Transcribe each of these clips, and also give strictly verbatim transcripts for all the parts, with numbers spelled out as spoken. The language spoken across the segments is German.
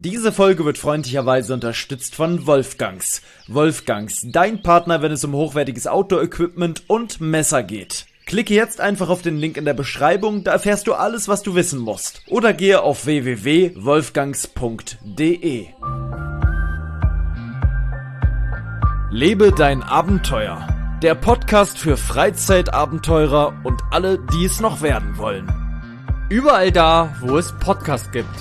Diese Folge wird freundlicherweise unterstützt von Wolfgangs. Wolfgangs, dein Partner, wenn es um hochwertiges Outdoor-Equipment und Messer geht. Klicke jetzt einfach auf den Link in der Beschreibung, da erfährst du alles, was du wissen musst. Oder gehe auf w w w punkt wolfgangs punkt d e. Lebe dein Abenteuer. Der Podcast für Freizeitabenteurer und alle, die es noch werden wollen. Überall da, wo es Podcasts gibt.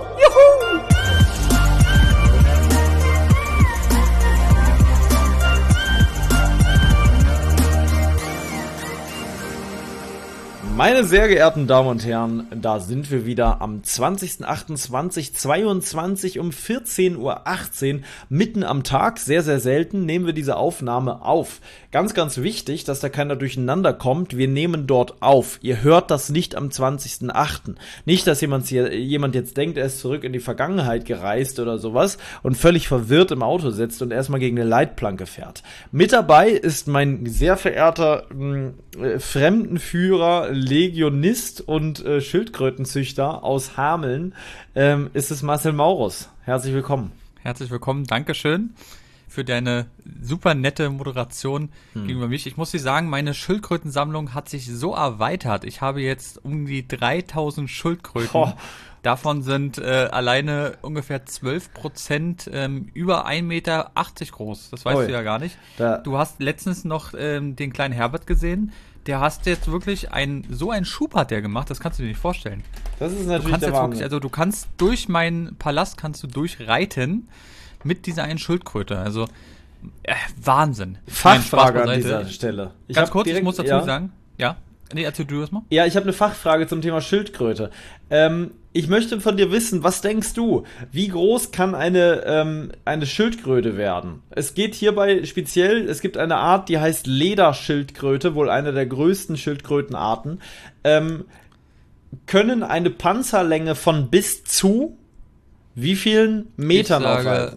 Meine sehr geehrten Damen und Herren, da sind wir wieder am zwanzigster achter zweitausendzweiundzwanzig um vierzehn Uhr achtzehn, mitten am Tag, sehr, sehr selten, nehmen wir diese Aufnahme auf. Ganz, ganz wichtig, dass da keiner durcheinander kommt, wir nehmen dort auf. Ihr hört das nicht am zwanzigster achter Nicht, dass jemand, hier, jemand jetzt denkt, er ist zurück in die Vergangenheit gereist oder sowas und völlig verwirrt im Auto sitzt und erstmal gegen eine Leitplanke fährt. Mit dabei ist mein sehr verehrter mh, Fremdenführer, Legionist und äh, Schildkrötenzüchter aus Hameln, ähm, ist es Marcel Maurus. Herzlich willkommen. Herzlich willkommen, Dankeschön für deine super nette Moderation hm. gegenüber mich. Ich muss dir sagen, meine Schildkrötensammlung hat sich so erweitert. Ich habe jetzt um die dreitausend Schildkröten. Oh. Davon sind äh, alleine ungefähr zwölf Prozent ähm, über ein Meter achtzig groß. Das weißt Oi. du ja gar nicht. Da. Du hast letztens noch ähm, den kleinen Herbert gesehen. Der hast jetzt wirklich ein, so einen Schub hat der gemacht, das kannst du dir nicht vorstellen. Das ist natürlich du kannst der jetzt wirklich, also du kannst durch meinen Palast kannst du durchreiten mit dieser einen Schildkröte. Also äh, Wahnsinn. Fachfrage an dieser Stelle. Ich Ganz kurz, direkt, ich muss dazu ja. sagen, ja. Nee, erzähl du das mal. Ja, ich habe eine Fachfrage zum Thema Schildkröte. Ähm, ich möchte von dir wissen, was denkst du? Wie groß kann eine, ähm, eine Schildkröte werden? Es geht hierbei speziell, es gibt eine Art, die heißt Lederschildkröte, wohl eine der größten Schildkrötenarten. Ähm, können eine Panzerlänge von bis zu wie vielen Metern ich sage, aufweisen?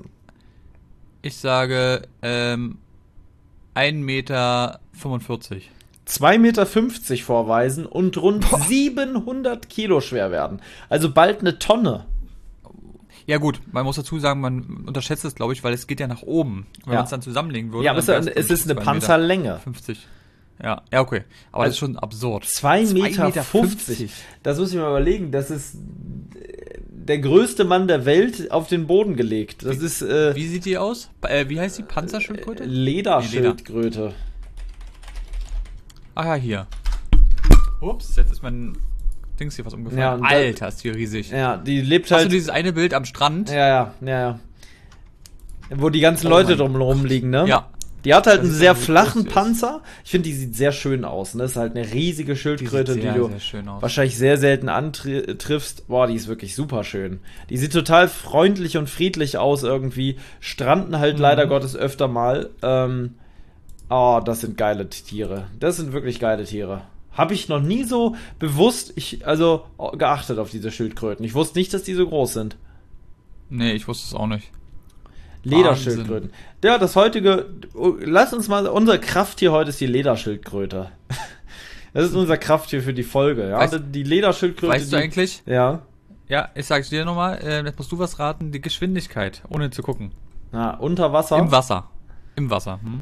Ich sage ähm, ein Meter fünfundvierzig. zwei Meter fünfzig vorweisen und rund Boah. siebenhundert Kilo schwer werden. Also bald eine Tonne. Ja gut, man muss dazu sagen, man unterschätzt es, glaube ich, weil es geht ja nach oben. Wenn ja. man es dann zusammenlegen würde. Ja, aber es, es ist eine Panzerlänge. fünfzig. Ja, ja, okay. Aber also das ist schon absurd. zwei Meter fünfzig. Das muss ich mir überlegen. Das ist der größte Mann der Welt auf den Boden gelegt. Das wie, ist. Äh, wie sieht die aus? Äh, wie heißt die? Panzerschildkröte? Lederschildkröte. Leder. Ah ja, hier. Ups, jetzt ist mein Dings hier was umgefallen. Ja, Alter, da, ist hier riesig. Ja, die lebt halt... Hast du dieses eine Bild am Strand? Ja, ja, ja, ja. Wo die ganzen oh Leute drumherum liegen, ne? Ja. Die hat halt das einen sehr flachen Panzer. Ich finde, die sieht sehr schön aus. Ne? Das ist halt eine riesige Schildkröte, die, sehr, die du wahrscheinlich sehr selten antriffst. Boah, die ist wirklich super schön. Die sieht total freundlich und friedlich aus irgendwie. Stranden halt mhm. leider Gottes öfter mal. Ähm... Oh, das sind geile Tiere. Das sind wirklich geile Tiere. Habe ich noch nie so bewusst, ich, also geachtet auf diese Schildkröten. Ich wusste nicht, dass die so groß sind. Nee, ich wusste es auch nicht. Lederschildkröten. Ja, das heutige, lass uns mal, unser Krafttier heute ist die Lederschildkröte. Das ist unser Krafttier für die Folge. Ja? Weißt, die Lederschildkröte. Weißt du die, eigentlich? Ja. Ja, ich sag's dir nochmal, äh, jetzt musst du was raten, die Geschwindigkeit, ohne zu gucken. Ja, unter Wasser? Im Wasser. Im Wasser, hm?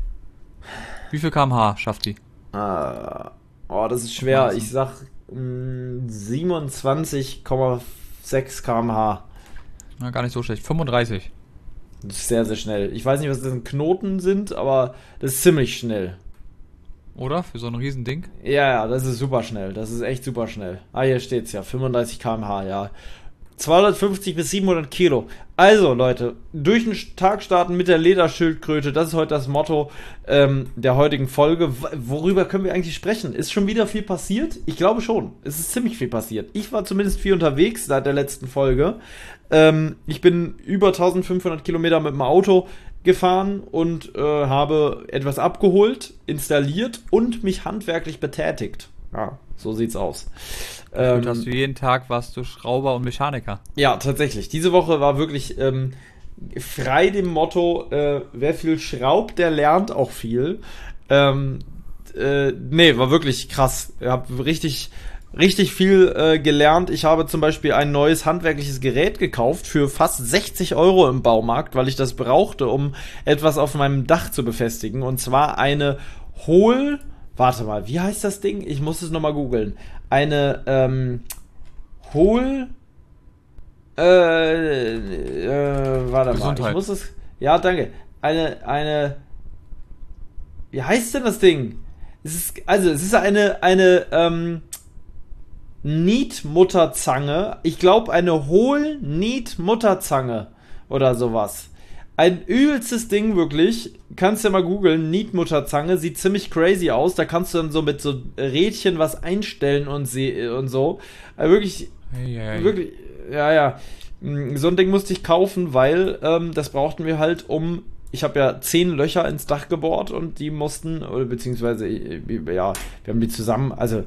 Wie viel Kilometer pro Stunde schafft die? Ah, oh, das ist schwer. Ich sag mh, siebenundzwanzig Komma sechs Kilometer pro Stunde. Na, gar nicht so schlecht. fünfunddreißig. Das ist sehr, sehr schnell. Ich weiß nicht, was das für Knoten sind, aber das ist ziemlich schnell. Oder? Für so ein Riesending? Ja, ja, das ist super schnell. Das ist echt super schnell. Ah, hier steht's ja. fünfunddreißig Kilometer pro Stunde, ja. zweihundertfünfzig bis siebenhundert Kilo. Also, Leute, durch den Tag starten mit der Lederschildkröte. Das ist heute das Motto ähm, der heutigen Folge. W- worüber können wir eigentlich sprechen? Ist schon wieder viel passiert? Ich glaube schon. Es ist ziemlich viel passiert. Ich war zumindest viel unterwegs seit der letzten Folge. Ähm, ich bin über eintausendfünfhundert Kilometer mit dem Auto gefahren und äh, habe etwas abgeholt, installiert und mich handwerklich betätigt. Ja, so sieht's aus. Ähm, hast du jeden Tag warst du Schrauber und Mechaniker. Ja, tatsächlich. Diese Woche war wirklich ähm, frei dem Motto, äh, wer viel schraubt, der lernt auch viel. Ähm, äh, nee, war wirklich krass. Ich hab richtig richtig viel äh, gelernt. Ich habe zum Beispiel ein neues handwerkliches Gerät gekauft für fast sechzig Euro im Baumarkt, weil ich das brauchte, um etwas auf meinem Dach zu befestigen. Und zwar eine Hohl... Warte mal, wie heißt das Ding? Ich muss es nochmal googeln. Eine ähm, Hohl... Äh, äh, warte Gesundheit. mal, ich muss es... Ja, danke. Eine, eine... Wie heißt denn das Ding? Es ist, also, es ist eine, eine, ähm... Nietmutterzange. Ich glaube, eine Hohl-Nietmutterzange oder sowas. Ein übelstes Ding, wirklich. Kannst du ja mal googeln. Nietmutterzange. Sieht ziemlich crazy aus. Da kannst du dann so mit so Rädchen was einstellen und, se- und so. Also wirklich, Hey, hey. wirklich, ja, ja. So ein Ding musste ich kaufen, weil ähm, das brauchten wir halt, um... Ich habe ja zehn Löcher ins Dach gebohrt und die mussten, oder beziehungsweise, ja, wir haben die zusammen, also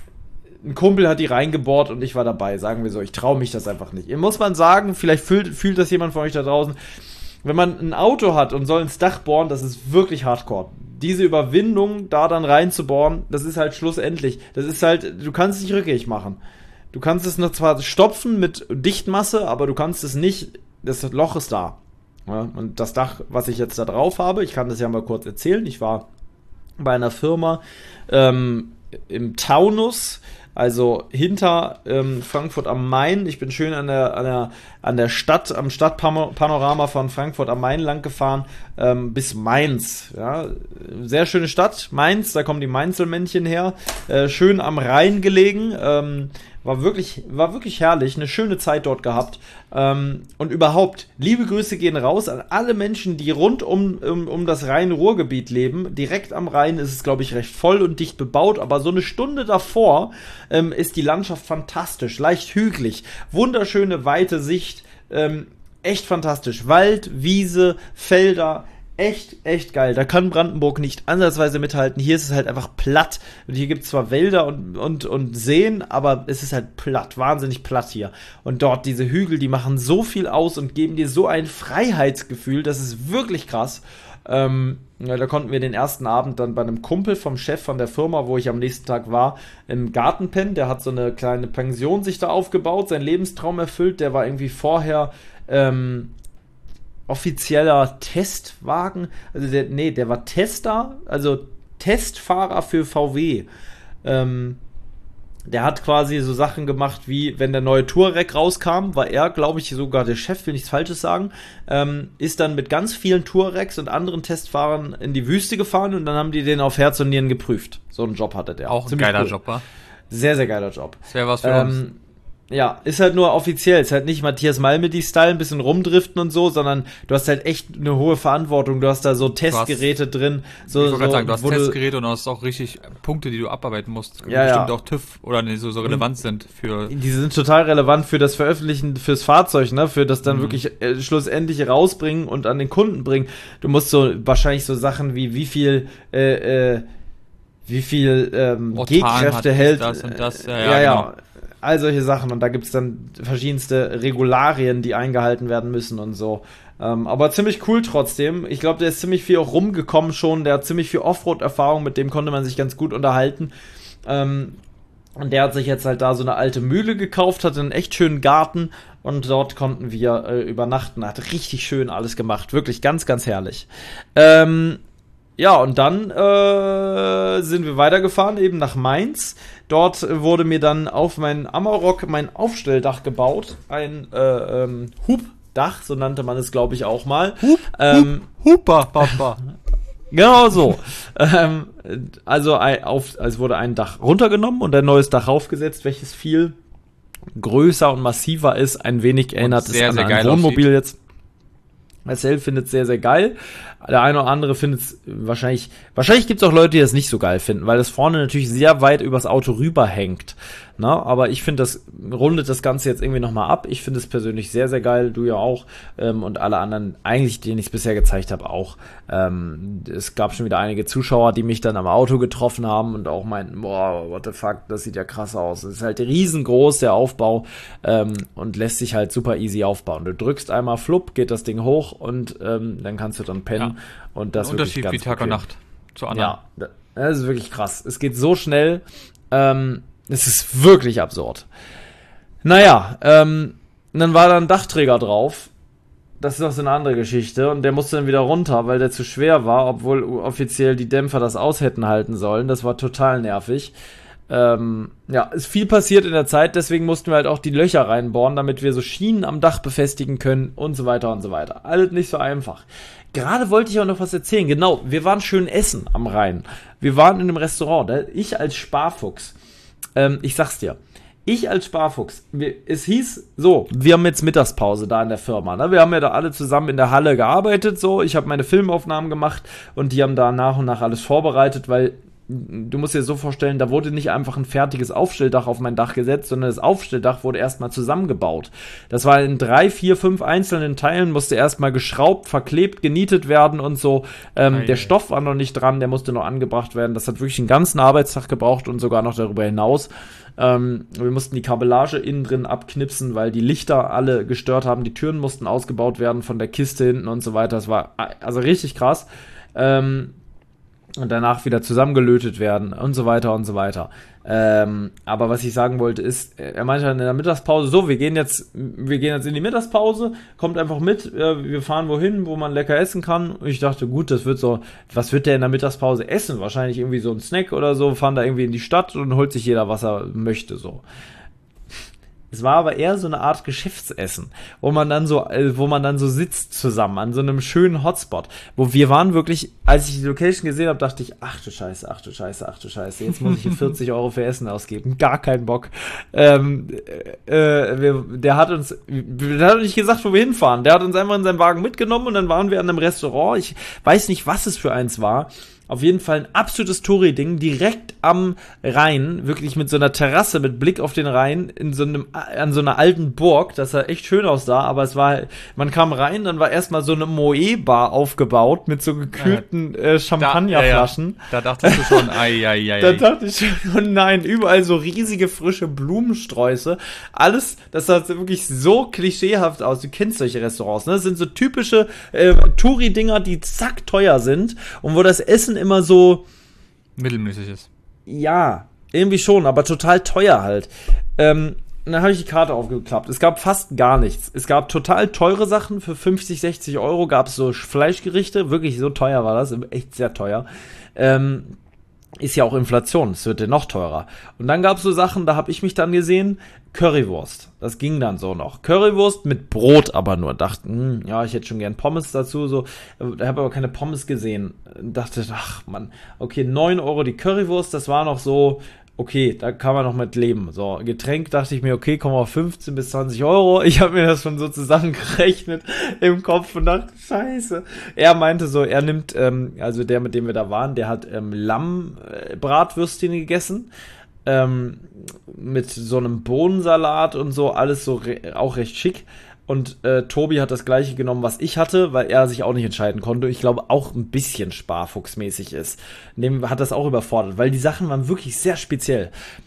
ein Kumpel hat die reingebohrt und ich war dabei, sagen wir so. Ich traue mich das einfach nicht. Hier muss man sagen, vielleicht fühlt, fühlt das jemand von euch da draußen, wenn man ein Auto hat und soll ins Dach bohren, das ist wirklich hardcore. Diese Überwindung, da dann reinzubohren, das ist halt schlussendlich. Das ist halt, du kannst es nicht rückgängig machen. Du kannst es noch zwar stopfen mit Dichtmasse, aber du kannst es nicht, das Loch ist da. Ja, und das Dach, was ich jetzt da drauf habe, ich kann das ja mal kurz erzählen. Ich war bei einer Firma ähm, im Taunus, also hinter ähm, Frankfurt am Main. Ich bin schön an der, an der, an der Stadt, am Stadtpanorama von Frankfurt am Main lang gefahren, ähm, bis Mainz. Ja, sehr schöne Stadt, Mainz, da kommen die Mainzelmännchen her. Äh, schön am Rhein gelegen. Ähm, war wirklich, war wirklich herrlich, eine schöne Zeit dort gehabt. Ähm, und überhaupt, liebe Grüße gehen raus an alle Menschen, die rund um, um, um das Rhein-Ruhr-Gebiet leben. Direkt am Rhein ist es, glaube ich, recht voll und dicht bebaut, aber so eine Stunde davor ähm, ist die Landschaft fantastisch, leicht hügelig, wunderschöne weite Sicht, ähm, echt fantastisch. Wald, Wiese, Felder, echt, echt geil. Da kann Brandenburg nicht ansatzweise mithalten. Hier ist es halt einfach platt. Und hier gibt es zwar Wälder und, und, und Seen, aber es ist halt platt, wahnsinnig platt hier. Und dort diese Hügel, die machen so viel aus und geben dir so ein Freiheitsgefühl, das ist wirklich krass. Ähm, ja, da konnten wir den ersten Abend dann bei einem Kumpel vom Chef von der Firma, wo ich am nächsten Tag war, im Garten pennen. Der hat so eine kleine Pension sich da aufgebaut, seinen Lebenstraum erfüllt. Der war irgendwie vorher ähm, offizieller Testwagen, also der, nee, der war Tester, also Testfahrer für V W. Ähm, der hat quasi so Sachen gemacht, wie wenn der neue Touareg rauskam, war er, glaube ich, sogar der Chef, will nichts Falsches sagen, ähm, ist dann mit ganz vielen Touaregs und anderen Testfahrern in die Wüste gefahren und dann haben die den auf Herz und Nieren geprüft. So einen Job hatte der. Auch ein Ziemlich geiler cool. Job, wa? Sehr, sehr geiler Job. Das wäre was für Ähm, uns. Ja, ist halt nur offiziell. Ist halt nicht Matthias Malmedy-Style, ein bisschen rumdriften und so, sondern du hast halt echt eine hohe Verantwortung. Du hast da so Testgeräte drin. So, Ich wollte gerade so, sagen, du hast wo Testgeräte und du hast auch richtig Punkte, die du abarbeiten musst, die Ja, bestimmt ja. auch TÜV oder nee, so, so relevant sind für. Die sind total relevant für das Veröffentlichen fürs Fahrzeug, ne? Für das dann Mhm. wirklich äh, schlussendlich rausbringen und an den Kunden bringen. Du musst so wahrscheinlich so Sachen wie wie viel äh, äh, wie viel ähm, Rotan G-Kräfte hat hält. das und das, ja, äh, ja, ja, genau. all solche Sachen. Und da gibt's dann verschiedenste Regularien, die eingehalten werden müssen und so. Ähm, aber ziemlich cool trotzdem. Ich glaube, der ist ziemlich viel auch rumgekommen schon. Der hat ziemlich viel Offroad-Erfahrung, mit dem konnte man sich ganz gut unterhalten. Ähm, und der hat sich jetzt halt da so eine alte Mühle gekauft, hatte einen echt schönen Garten und dort konnten wir äh, übernachten. Hat richtig schön alles gemacht. Wirklich ganz, ganz herrlich. Ähm, Ja, und dann äh, sind wir weitergefahren, eben nach Mainz. Dort wurde mir dann auf mein Amarok mein Aufstelldach gebaut. Ein äh, ähm, Hubdach, so nannte man es, glaube ich, auch mal. Hup, ähm, hup, hupa, papa. Genau so. ähm, also ein, auf, es wurde ein Dach runtergenommen und ein neues Dach aufgesetzt, welches viel größer und massiver ist. Ein wenig erinnert sehr, es sehr an ein geil Wohnmobil aussieht. jetzt. Marcel findet es sehr, sehr geil. Der eine oder andere findet es wahrscheinlich, wahrscheinlich gibt es auch Leute, die das nicht so geil finden, weil das vorne natürlich sehr weit übers Auto rüberhängt. Na, aber ich finde, das rundet das Ganze jetzt irgendwie nochmal ab. Ich finde es persönlich sehr, sehr geil, du ja auch. Ähm, und alle anderen, eigentlich, denen ich es bisher gezeigt habe, auch. Ähm, es gab schon wieder einige Zuschauer, die mich dann am Auto getroffen haben und auch meinten, boah, what the fuck, das sieht ja krass aus. Es ist halt riesengroß, der Aufbau, ähm, und lässt sich halt super easy aufbauen. Du drückst einmal flupp, geht das Ding hoch und ähm, dann kannst du dann pennen. Ja. Und das Ein wirklich Unterschied ganz wie Tag und bequem. Nacht zu anderen. Ja, das ist wirklich krass. Es geht so schnell. Ähm, Es ist wirklich absurd. Naja, ähm, dann war da ein Dachträger drauf. Das ist noch so eine andere Geschichte. Und der musste dann wieder runter, weil der zu schwer war, obwohl offiziell die Dämpfer das aus hätten halten sollen. Das war total nervig. Ähm, ja, ist viel passiert in der Zeit, deswegen mussten wir halt auch die Löcher reinbohren, damit wir so Schienen am Dach befestigen können und so weiter und so weiter. Alles nicht so einfach. Gerade wollte ich auch noch was erzählen. Genau, wir waren schön essen am Rhein. Wir waren in einem Restaurant. Da, ich als Sparfuchs, ähm, ich sag's dir, ich als Sparfuchs, wir, es hieß so, wir haben jetzt Mittagspause da in der Firma. Ne? Wir haben ja da alle zusammen in der Halle gearbeitet. So, ich habe meine Filmaufnahmen gemacht und die haben da nach und nach alles vorbereitet, weil du musst dir so vorstellen, da wurde nicht einfach ein fertiges Aufstelldach auf mein Dach gesetzt, sondern das Aufstelldach wurde erstmal zusammengebaut. Das war in drei, vier, fünf einzelnen Teilen, musste erstmal geschraubt, verklebt, genietet werden und so. Ähm, der Stoff war noch nicht dran, der musste noch angebracht werden. Das hat wirklich einen ganzen Arbeitstag gebraucht und sogar noch darüber hinaus. Ähm, wir mussten die Kabellage innen drin abknipsen, weil die Lichter alle gestört haben. Die Türen mussten ausgebaut werden von der Kiste hinten und so weiter. Das war also richtig krass. Ähm, und danach wieder zusammengelötet werden und so weiter und so weiter. Ähm, aber was ich sagen wollte ist, er meinte in der Mittagspause, so, wir gehen jetzt, wir gehen jetzt in die Mittagspause, kommt einfach mit, äh, wir fahren wohin, wo man lecker essen kann. Und ich dachte, gut, das wird so, was wird der in der Mittagspause essen? Wahrscheinlich irgendwie so ein Snack oder so, fahren da irgendwie in die Stadt und holt sich jeder, was er möchte, so. Es war aber eher so eine Art Geschäftsessen, wo man dann so, äh, wo man dann so sitzt zusammen an so einem schönen Hotspot, wo wir waren wirklich, als ich die Location gesehen habe, dachte ich, ach du Scheiße, ach du Scheiße, ach du Scheiße, jetzt muss ich hier vierzig Euro für Essen ausgeben, gar keinen Bock. Ähm, äh, wir, der hat uns, der hat uns nicht gesagt, wo wir hinfahren, der hat uns einfach in seinen Wagen mitgenommen und dann waren wir an einem Restaurant, ich weiß nicht, was es für eins war. Auf jeden Fall ein absolutes Touri-Ding, direkt am Rhein, wirklich mit so einer Terrasse, mit Blick auf den Rhein, in so einem, an so einer alten Burg, das sah echt schön aus da, aber es war, man kam rein, dann war erstmal so eine Moe-Bar aufgebaut, mit so gekühlten äh, Champagnerflaschen. Da, ja, ja. Da dachtest du schon, ai, ai, ai. Da dachte ich schon, oh nein, überall so riesige, frische Blumensträuße, alles, das sah wirklich so klischeehaft aus, du kennst solche Restaurants, ne, das sind so typische äh, Touri-Dinger, die zack teuer sind und wo das Essen immer so mittelmäßig ist. Ja, irgendwie schon, aber total teuer halt. Ähm, dann habe ich die Karte aufgeklappt. Es gab fast gar nichts. Es gab total teure Sachen. Für fünfzig, sechzig Euro gab es so Fleischgerichte. Wirklich so teuer war das. Echt sehr teuer. Ähm, ist ja auch Inflation. Es wird ja noch teurer. Und dann gab es so Sachen, da habe ich mich dann gesehen, Currywurst. Das ging dann so noch. Currywurst mit Brot aber nur. Dachte, hm, ja, ich hätte schon gern Pommes dazu. So, ich habe aber keine Pommes gesehen. Dachte, ach man, okay, neun Euro die Currywurst, das war noch so, okay, da kann man noch mit leben. So, Getränk dachte ich mir, okay, kommen wir auf fünfzehn bis zwanzig Euro. Ich habe mir das schon so zusammengerechnet im Kopf und dachte, scheiße. Er meinte so, er nimmt, ähm, also der, mit dem wir da waren, der hat ähm, Lammbratwürstchen gegessen. Ähm, mit so einem Bohnensalat und so, alles so re- auch recht schick. Und äh, Tobi hat das gleiche genommen, was ich hatte, weil er sich auch nicht entscheiden konnte. Ich glaube, auch ein bisschen sparfuchsmäßig ist. Dem hat das auch überfordert, weil die Sachen waren wirklich sehr speziell.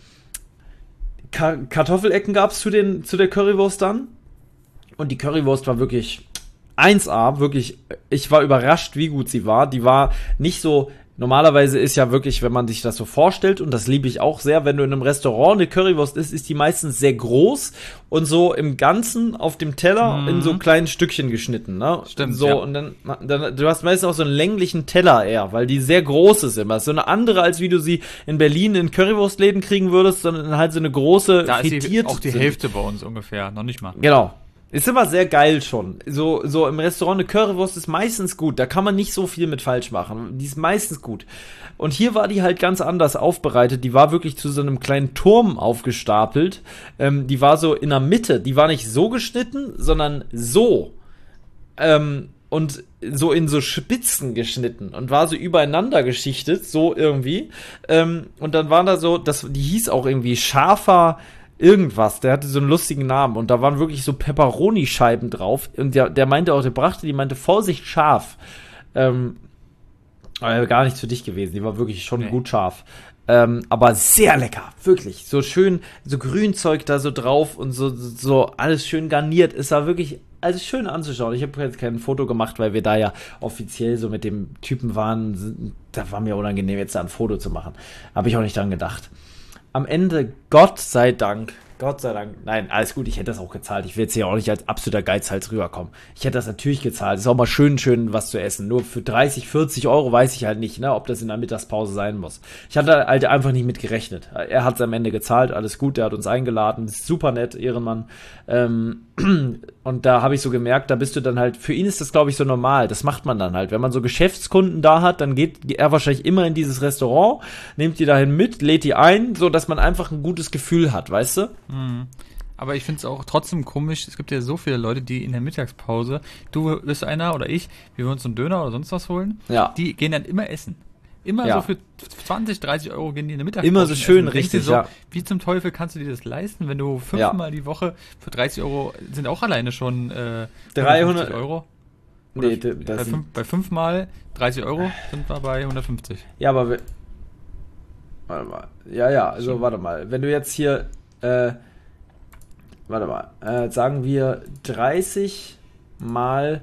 Ka- Kartoffelecken gab es zu, den, zu der Currywurst dann. Und die Currywurst war wirklich eins A, wirklich, ich war überrascht, wie gut sie war. Die war nicht so... Normalerweise ist ja wirklich, wenn man sich das so vorstellt, und das liebe ich auch sehr, wenn du in einem Restaurant eine Currywurst isst, ist die meistens sehr groß und so im Ganzen auf dem Teller mhm. in so kleinen Stückchen geschnitten, ne? Stimmt, so, ja. Und dann, dann, du hast meistens auch so einen länglichen Teller eher, weil die sehr groß ist immer. So eine andere, als wie du sie in Berlin in Currywurstläden kriegen würdest, sondern halt so eine große, da ist frittiert. Die, auch die Hälfte bei uns ungefähr, noch nicht mal. Genau. Ist immer sehr geil schon. So, so im Restaurant eine Currywurst ist meistens gut. Da kann man nicht so viel mit falsch machen. Die ist meistens gut. Und hier war die halt ganz anders aufbereitet. Die war wirklich zu so einem kleinen Turm aufgestapelt. Ähm, die war so in der Mitte. Die war nicht so geschnitten, sondern so. Ähm, und so in so Spitzen geschnitten. Und war so übereinander geschichtet. So irgendwie. Ähm, und dann war da so, das, die hieß auch irgendwie scharfer irgendwas, der hatte so einen lustigen Namen und da waren wirklich so Pepperoni-Scheiben drauf und der, der meinte auch, der brachte, die meinte, Vorsicht, scharf. Ähm, aber gar nichts für dich gewesen, die war wirklich schon nee. gut scharf. Ähm, aber sehr lecker, wirklich. So schön, so Grünzeug da so drauf und so, so alles schön garniert. Es war wirklich, also schön anzuschauen. Ich habe jetzt kein Foto gemacht, weil wir da ja offiziell so mit dem Typen waren. Da war mir unangenehm, jetzt da ein Foto zu machen. Habe ich auch nicht dran gedacht. am Ende, Gott sei Dank, Gott sei Dank, nein, alles gut, ich hätte das auch gezahlt. Ich will jetzt hier auch nicht als absoluter Geizhals rüberkommen. Ich hätte das natürlich gezahlt. Ist auch mal schön, schön was zu essen. Nur für dreißig, vierzig Euro weiß ich halt nicht, ne, ob das in der Mittagspause sein muss. Ich hatte halt einfach nicht mit gerechnet. Er hat es am Ende gezahlt, alles gut, der hat uns eingeladen, super nett, Ehrenmann. Ähm, und da habe ich so gemerkt, da bist du dann halt, für ihn ist das, glaube ich, so normal. Das macht man dann halt. Wenn man so Geschäftskunden da hat, dann geht er wahrscheinlich immer in dieses Restaurant, nimmt die dahin mit, lädt die ein, so dass man einfach ein gutes Gefühl hat, weißt du? Mhm. Aber ich finde es auch trotzdem komisch, es gibt ja so viele Leute, die in der Mittagspause, du bist einer oder ich, wir wollen uns einen Döner oder sonst was holen, ja. Die gehen dann immer essen. Immer ja. so für zwanzig, dreißig Euro gehen die in der Mittagspause. Immer so schön, richtig, so, ja. Wie zum Teufel kannst du dir das leisten, wenn du fünfmal ja. die Woche für dreißig Euro, sind auch alleine schon äh, dreihundert Euro? Oder nee, das bei, fünf, bei fünfmal dreißig Euro sind wir bei hundertfünfzig. Ja, aber wir, warte mal. Ja, ja, also warte mal. Wenn du jetzt hier, äh, warte mal, äh, sagen wir dreißig mal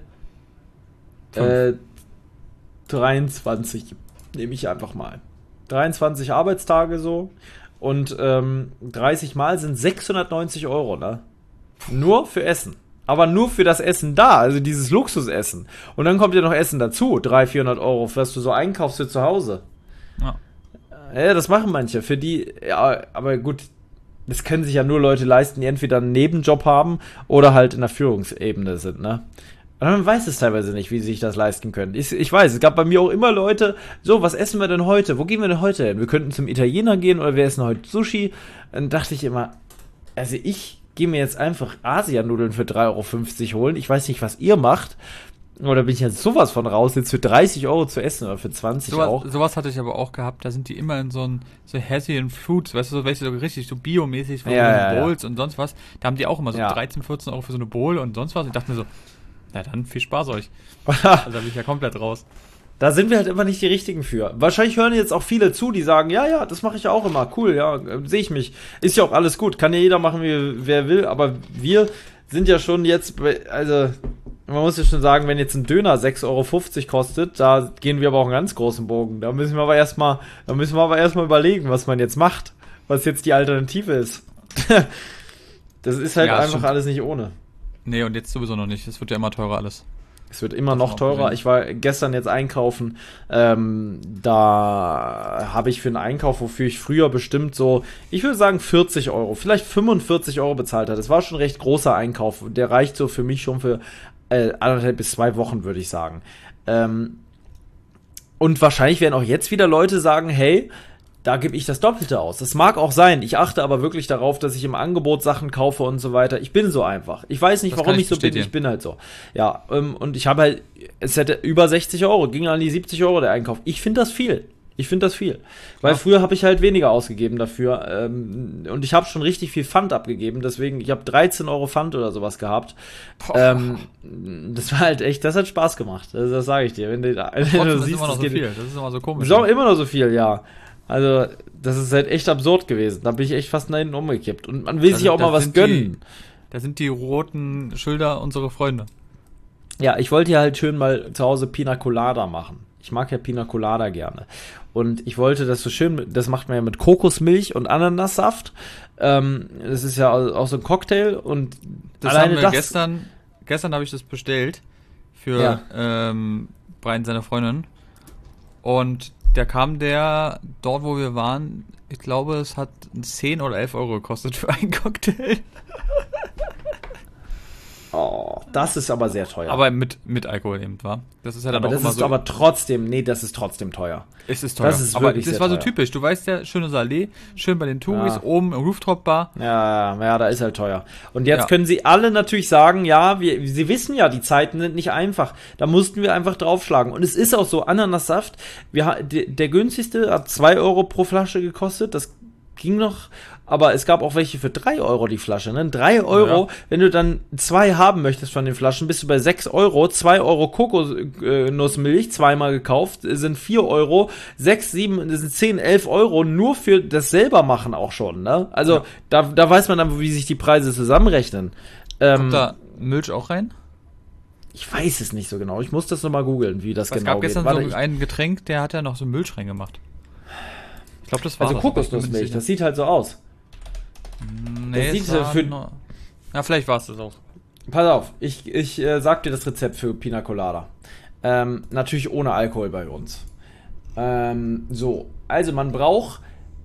äh, dreiundzwanzig, nehme ich einfach mal. dreiundzwanzig Arbeitstage so und ähm, dreißig mal sind sechshundertneunzig Euro, ne? Nur für Essen. Aber nur für das Essen da, also dieses Luxusessen. Und dann kommt ja noch Essen dazu, dreihundert, vierhundert Euro, was du so einkaufst für zu Hause. Ja. Ja, das machen manche. Für die, ja, aber gut, das können sich ja nur Leute leisten, die entweder einen Nebenjob haben oder halt in der Führungsebene sind, ne? Und man weiß es teilweise nicht, wie sie sich das leisten können. Ich, ich weiß, es gab bei mir auch immer Leute, so, was essen wir denn heute? Wo gehen wir denn heute hin? Wir könnten zum Italiener gehen oder wir essen heute Sushi. Dann dachte ich immer, also ich gehe mir jetzt einfach Asianudeln für drei Euro fünfzig holen. Ich weiß nicht, was ihr macht. Oder bin ich jetzt sowas von raus, jetzt für dreißig Euro zu essen oder für zwanzig so, auch. Sowas hatte ich aber auch gehabt, da sind die immer in so ein so Healthy Foods, weißt du, so, weißt du, so richtig so biomäßig, so ja, so ja, Bowls ja. und sonst was. Da haben die auch immer so ja. dreizehn, vierzehn Euro für so eine Bowl und sonst was. Ich dachte mir so, na dann, viel Spaß euch. Also da bin ich ja komplett raus. Da sind wir halt immer nicht die Richtigen für. Wahrscheinlich hören jetzt auch viele zu, die sagen, ja, ja, das mache ich ja auch immer. Cool, ja, äh, sehe ich mich. Ist ja auch alles gut. Kann ja jeder machen, wie wer will. Aber wir sind ja schon jetzt, bei, also man muss ja schon sagen, wenn jetzt ein Döner sechs Euro fünfzig kostet, da gehen wir aber auch einen ganz großen Bogen. Da müssen wir aber erstmal, da müssen wir aber erstmal überlegen, was man jetzt macht. Was jetzt die Alternative ist. Das ist halt ja, einfach stimmt. Alles nicht ohne. Nee, und jetzt sowieso noch nicht. Es wird ja immer teurer alles. Es wird immer noch teurer. Ich war gestern jetzt einkaufen. Ähm, da habe ich für einen Einkauf, wofür ich früher bestimmt so, ich würde sagen vierzig Euro, vielleicht fünfundvierzig Euro bezahlt hat. Das war schon ein recht großer Einkauf. Der reicht so für mich schon für äh, anderthalb bis zwei Wochen, würde ich sagen. Ähm, und wahrscheinlich werden auch jetzt wieder Leute sagen, hey, da gebe ich das Doppelte aus. Das mag auch sein. Ich achte aber wirklich darauf, dass ich im Angebot Sachen kaufe und so weiter. Ich bin so einfach. Ich weiß nicht, das warum ich, ich so bin. Ich bin halt so. Ja, ähm, und ich habe halt, es hätte über sechzig Euro, ging an die siebzig Euro der Einkauf. Ich finde das viel. Ich finde das viel. Weil ja. Früher habe ich halt weniger ausgegeben dafür. Ähm, und ich habe schon richtig viel Pfand abgegeben. Deswegen, ich habe dreizehn Euro Pfand oder sowas gehabt. Ähm, das war halt echt, das hat Spaß gemacht. Also, das sage ich dir. Wenn du, wenn Trotzdem, du das siehst, ist immer noch das so viel. Das ist immer so komisch. Das ist auch immer noch so viel, ja. Also, das ist halt echt absurd gewesen. Da bin ich echt fast nach hinten umgekippt. Und man will da, sich auch mal was gönnen. Die, da sind die roten Schilder unsere Freunde. Ja, ich wollte ja halt schön mal zu Hause Pina Colada machen. Ich mag ja Pina Colada gerne. Und ich wollte das so schön, das macht man ja mit Kokosmilch und Ananassaft. Ähm, das ist ja auch so ein Cocktail. Und das alleine haben wir das gestern, gestern habe ich das bestellt für ja. ähm, Brian, seine Freundin. Und da kam der, dort wo wir waren, ich glaube, es hat zehn oder elf Euro gekostet für einen Cocktail. Oh, das ist aber sehr teuer. Aber mit, mit Alkohol eben, war. Das ist ja dann aber auch das immer ist so. Aber trotzdem, nee, das ist trotzdem teuer. Es ist teuer. Das ist aber wirklich das sehr war so teuer. typisch. Du weißt ja, schönes Allee, schön bei den Touris, Ja. oben im Rooftop-Bar. Ja, ja, da ist halt teuer. Und jetzt Ja. können sie alle natürlich sagen, ja, wir, sie wissen ja, die Zeiten sind nicht einfach. Da mussten wir einfach draufschlagen. Und es ist auch so, Ananassaft, wir, ha- der, der günstigste hat zwei Euro pro Flasche gekostet, das ging noch, aber es gab auch welche für drei Euro die Flasche, ne? drei Euro, Ja. wenn du dann zwei haben möchtest von den Flaschen, bist du bei sechs Euro, zwei Euro Kokosnussmilch, zweimal gekauft, sind vier Euro, sechs, sieben, das sind zehn, elf Euro, nur für das selber machen auch schon, ne? Also, Ja. da, da weiß man dann, wie sich die Preise zusammenrechnen. Ähm, Kommt da Milch auch rein? ich weiß es nicht so genau, ich muss das nochmal googeln, wie das Es genau gab gestern geht. Warte, so ein Getränk, der hat ja noch so Milch reingemacht. Ich glaube, das war Also das, aber ich bin mir Kokosnussmilch, nicht das sicher. sieht halt so aus. Nee, das es sieht, äh, war für- nur- ja, vielleicht war es das auch. Pass auf, ich, ich äh, sag dir das Rezept für Pina Colada. Ähm, natürlich ohne Alkohol bei uns. Ähm, so, also man braucht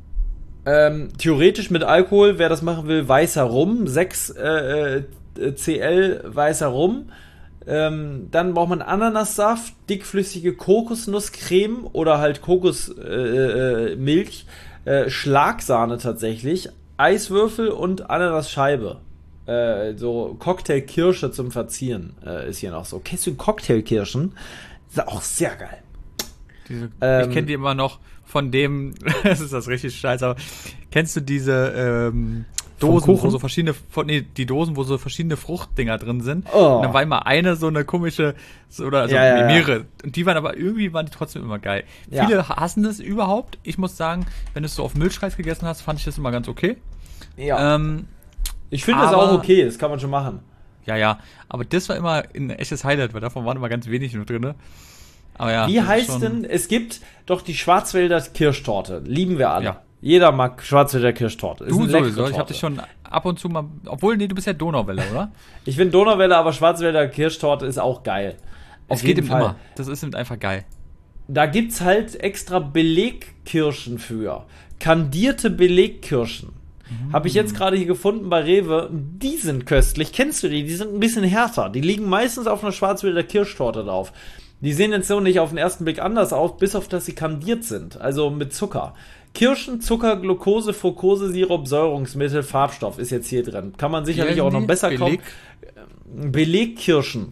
ähm, theoretisch mit Alkohol, wer das machen will, weißer Rum, sechs äh, äh, Cl weißer Rum. Ähm, dann braucht man Ananassaft, dickflüssige Kokosnusscreme oder halt Kokosmilch, äh, äh, Milch, äh, Schlagsahne tatsächlich, Eiswürfel und Ananasscheibe. Äh, so Cocktailkirsche zum Verzieren äh, ist hier noch so. Kennst du Cocktailkirschen? Ist auch sehr geil. Diese, Ähm, ich kenne die immer noch von dem, das ist das richtig scheiße, aber kennst du diese ähm, Vom Dosen, wo Kuchen? so verschiedene, von, nee, die Dosen, wo so verschiedene Fruchtdinger drin sind? Oh. Und dann war immer eine so eine komische, so, oder also Ja, ja, ja. mehrere. Und die waren aber irgendwie, waren die trotzdem immer geil. Ja. Viele hassen das überhaupt. Ich muss sagen, wenn du es so auf Milchreis gegessen hast, fand ich das immer ganz okay. Ja. Ähm, ich finde das aber- auch okay, das kann man schon machen. ja, ja, aber das war immer ein echtes Highlight, weil davon waren immer ganz wenig nur drin. Aber ja. Wie das ist heißt schon- denn, es gibt doch die Schwarzwälder Kirschtorte. Lieben wir alle. Ja. Jeder mag Schwarzwälder Kirschtorte. Ist Du eine leckere sowieso, ich habe Torte. dich schon ab und zu mal, obwohl, nee, du bist ja Donauwelle, oder? Ich finde Donauwelle, aber Schwarzwälder Kirschtorte ist auch geil. Auf Es geht jeden ihm Fall. immer. Das ist eben einfach geil. Da gibt's halt extra Belegkirschen für. Kandierte Belegkirschen. Mhm. Habe ich jetzt gerade hier gefunden bei Rewe. Die sind köstlich. Kennst du die? Die sind ein bisschen härter. Die liegen meistens auf einer Schwarzwälder Kirschtorte drauf. Die sehen jetzt so nicht auf den ersten Blick anders aus, bis auf dass sie kandiert sind. Also mit Zucker. Kirschen, Zucker, Glucose, Fructose, Sirup, Säurungsmittel, Farbstoff ist jetzt hier drin. Kann man sicherlich Wie auch heißen noch die? besser Beleg- kaufen. Belegkirschen.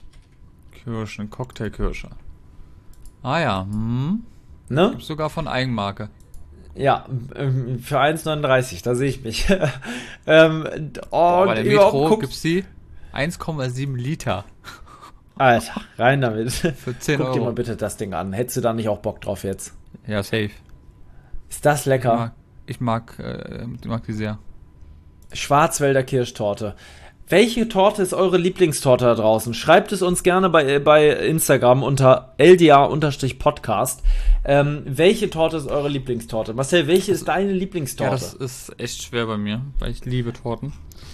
Kirschen, Cocktailkirsche. Ah ja, hm. Ne? Gibt's sogar von Eigenmarke. Ja, ähm, für eins neununddreißig, da sehe ich mich. ähm, Boah, und bei der überhaupt Metro guck- gibt's die eins Komma sieben Liter Alter, rein damit. für zehn Guck dir mal Euro. bitte das Ding an. Hättest du da nicht auch Bock drauf jetzt? Ja, safe. Ist das Ich lecker? mag, ich mag, äh, ich mag die sehr. Schwarzwälder Kirschtorte. Welche Torte ist eure Lieblingstorte da draußen? Schreibt es uns gerne bei, bei Instagram unter L D A-Podcast. Ähm, welche Torte ist eure Lieblingstorte? Marcel, welche ist deine Ja, Lieblingstorte? das ist echt schwer bei mir, weil ich liebe Torten.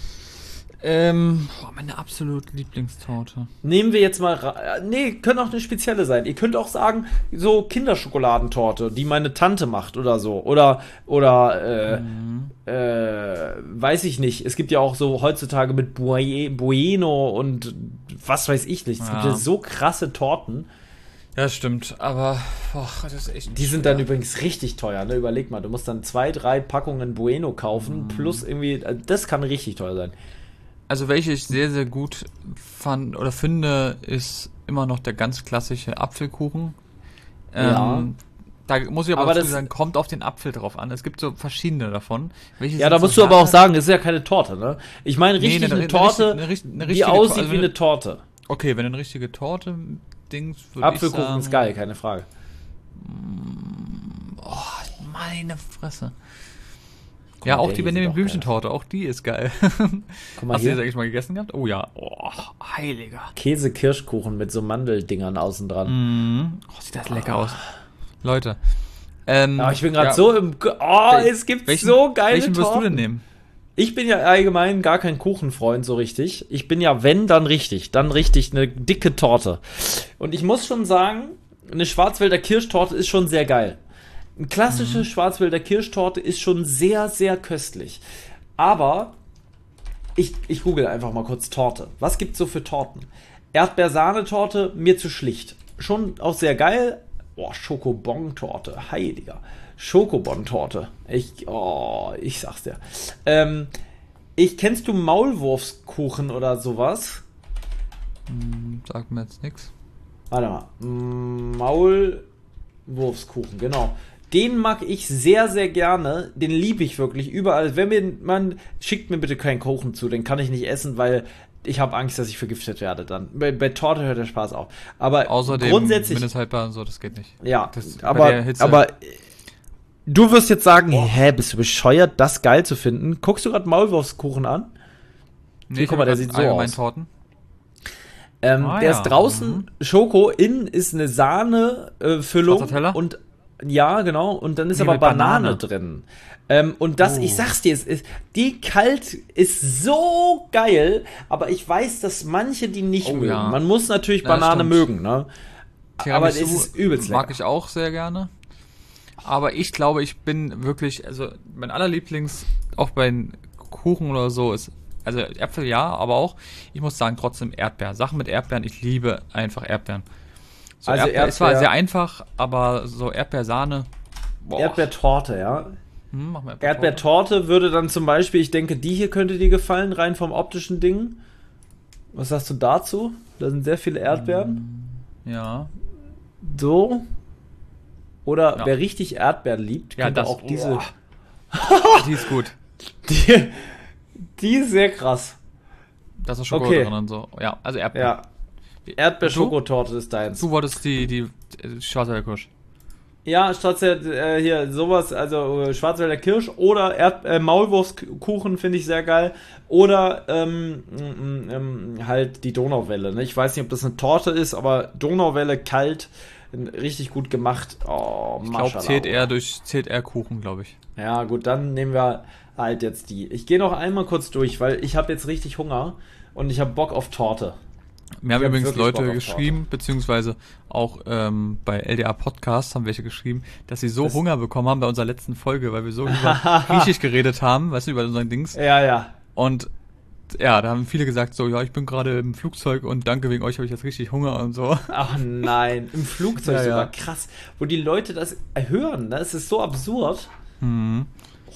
Ähm, boah, meine absolut Lieblingstorte. Nehmen wir jetzt mal, ra- nee, können auch eine spezielle sein. Ihr könnt auch sagen, so Kinderschokoladentorte, die meine Tante macht oder so. Oder, oder, äh, Mhm. äh, weiß ich nicht. Es gibt ja auch so heutzutage mit Bue- Bueno und was weiß ich nicht. Es gibt Ja. ja so krasse Torten. Ja, stimmt, aber boah, das ist echt Die sind schwer. dann übrigens richtig teuer, ne? Überleg mal, du musst dann zwei, drei Packungen Bueno Mhm. kaufen, plus irgendwie, äh, das kann richtig teuer sein. Also welche ich sehr, sehr gut fand oder finde, ist immer noch der ganz klassische Apfelkuchen. Ja. Ähm, da muss ich aber, Aber dazu das- sagen, kommt auf den Apfel drauf an. Es gibt so verschiedene davon. Welche Ja, sind da so musst du aber auch härter? sagen, das ist ja keine Torte, ne? Ich meine Nee, richtig eine- eine, eine Torte, richtig- eine richtig- eine die richtige aussieht Tor- also wie eine- eine Torte. Okay, wenn eine richtige Torte Dings würde ich Apfelkuchen sagen, ist geil, keine Frage. Oh, meine Fresse. Ja, auch ey, die die Benjamin sieht auch Blümchentorte, auch die ist geil. Guck mal Hast du hier. das eigentlich mal gegessen gehabt? Oh ja. Oh, heiliger. Käse-Kirschkuchen mit so Mandeldingern außen dran. Mhm. Oh, sieht das lecker aus. Leute. Ähm, Aber ich bin gerade ja, so im. Ge- Oh, wel- es gibt welchen, so geile Welchen wirst Torten. du denn nehmen? Ich bin ja allgemein gar kein Kuchenfreund so richtig. Ich bin ja, wenn, dann richtig. Dann richtig eine dicke Torte. Und ich muss schon sagen, eine Schwarzwälder Kirschtorte ist schon sehr geil. Eine klassische Mhm. Schwarzwälder Kirschtorte ist schon sehr, sehr köstlich. Aber ich, ich google einfach mal kurz Torte. Was gibt's so für Torten? Erdbeersahnetorte, mir zu schlicht. Schon auch sehr geil. Boah, Schokobon-Torte, heiliger. Schokobon-Torte. Ich, oh, ich sag's dir. Ähm, ich, kennst du Maulwurfskuchen oder sowas? Hm, sagt mir jetzt nix. Warte mal. Maulwurfskuchen, genau. Den mag ich sehr, sehr gerne. Den liebe ich wirklich überall. Wenn mir man schickt mir bitte keinen Kuchen zu, den kann ich nicht essen, weil ich habe Angst, dass ich vergiftet werde dann. Bei, bei Torte hört der Spaß auf. Aber Außerdem grundsätzlich, mindesthaltbar und so, das geht nicht. ja, das- bei aber, der Hitze- aber du wirst jetzt sagen, hä, bist du bescheuert, das geil zu finden? Guckst du gerade Maulwurfskuchen an? Nee, guck mal, der ich hab sieht so allgemein aus. Torten. Ähm, Ah, der ja. ist draußen Mhm. Schoko, innen ist eine Sahne-Füllung Schwarzer Teller? und Ja, genau. Und dann ist Nee, aber mit Banane, Banane. drin. Ähm, und das, Oh. ich sag's dir, es ist, die kalt ist so geil, aber ich weiß, dass manche die nicht Oh, mögen. ja. Man muss natürlich Ja, Banane stimmt. mögen, ne? Aber es Tiramisu ist übelst mag lecker. ich auch sehr gerne. Aber ich glaube, ich bin wirklich, also mein allerlieblings, auch bei den Kuchen oder so, ist, also Äpfel ja, aber auch, ich muss sagen, trotzdem Erdbeeren. Sachen mit Erdbeeren, ich liebe einfach Erdbeeren. So Also Erdbeer, es war Erdbeer- sehr einfach, aber so Erdbeersahne, boah. Erdbeertorte, ja. Hm, mach mal Erdbeertorte. Erdbeertorte würde dann zum Beispiel, ich denke, die hier könnte dir gefallen, rein vom optischen Ding. Was sagst du dazu? Da sind sehr viele Erdbeeren. Ja. So. Oder Ja. wer richtig Erdbeeren liebt, Ja, könnte das- auch diese. boah. Die ist gut. Die, die ist sehr krass. Da ist auch Schokolade Okay. drin und so. Ja, also Erdbeer. Ja. Erdbeer-Schokotorte ist deins. Du wolltest die, die, die Schwarzwälder Kirsch. Ja, statt äh, hier sowas, also äh, Schwarzwälder Kirsch oder Erd äh, Maulwurfskuchen finde ich sehr geil. Oder ähm, m- m- halt die Donauwelle. Ne? Ich weiß nicht, ob das eine Torte ist, aber Donauwelle kalt, n- richtig gut gemacht. Oh, Ich glaube, Maschallah. zählt eher durch, zählt eher Kuchen, glaube ich. Ja, gut, dann nehmen wir halt jetzt die. Ich gehe noch einmal kurz durch, weil ich habe jetzt richtig Hunger und ich habe Bock auf Torte. Mir haben Ich hab übrigens wirklich Bock Leute auf geschrieben, beziehungsweise auch ähm, bei L D A Podcast haben welche geschrieben, dass sie so Das- Hunger bekommen haben bei unserer letzten Folge, weil wir so über Griechisch geredet haben, weißt du, über unseren Dings. Ja, ja. Und ja, da haben viele gesagt so, ja, ich bin gerade im Flugzeug und danke, wegen euch habe ich jetzt richtig Hunger und so. Ach nein, im Flugzeug Ja, ja. sogar, krass. Wo die Leute das hören, ne? Es ist so absurd. Mhm.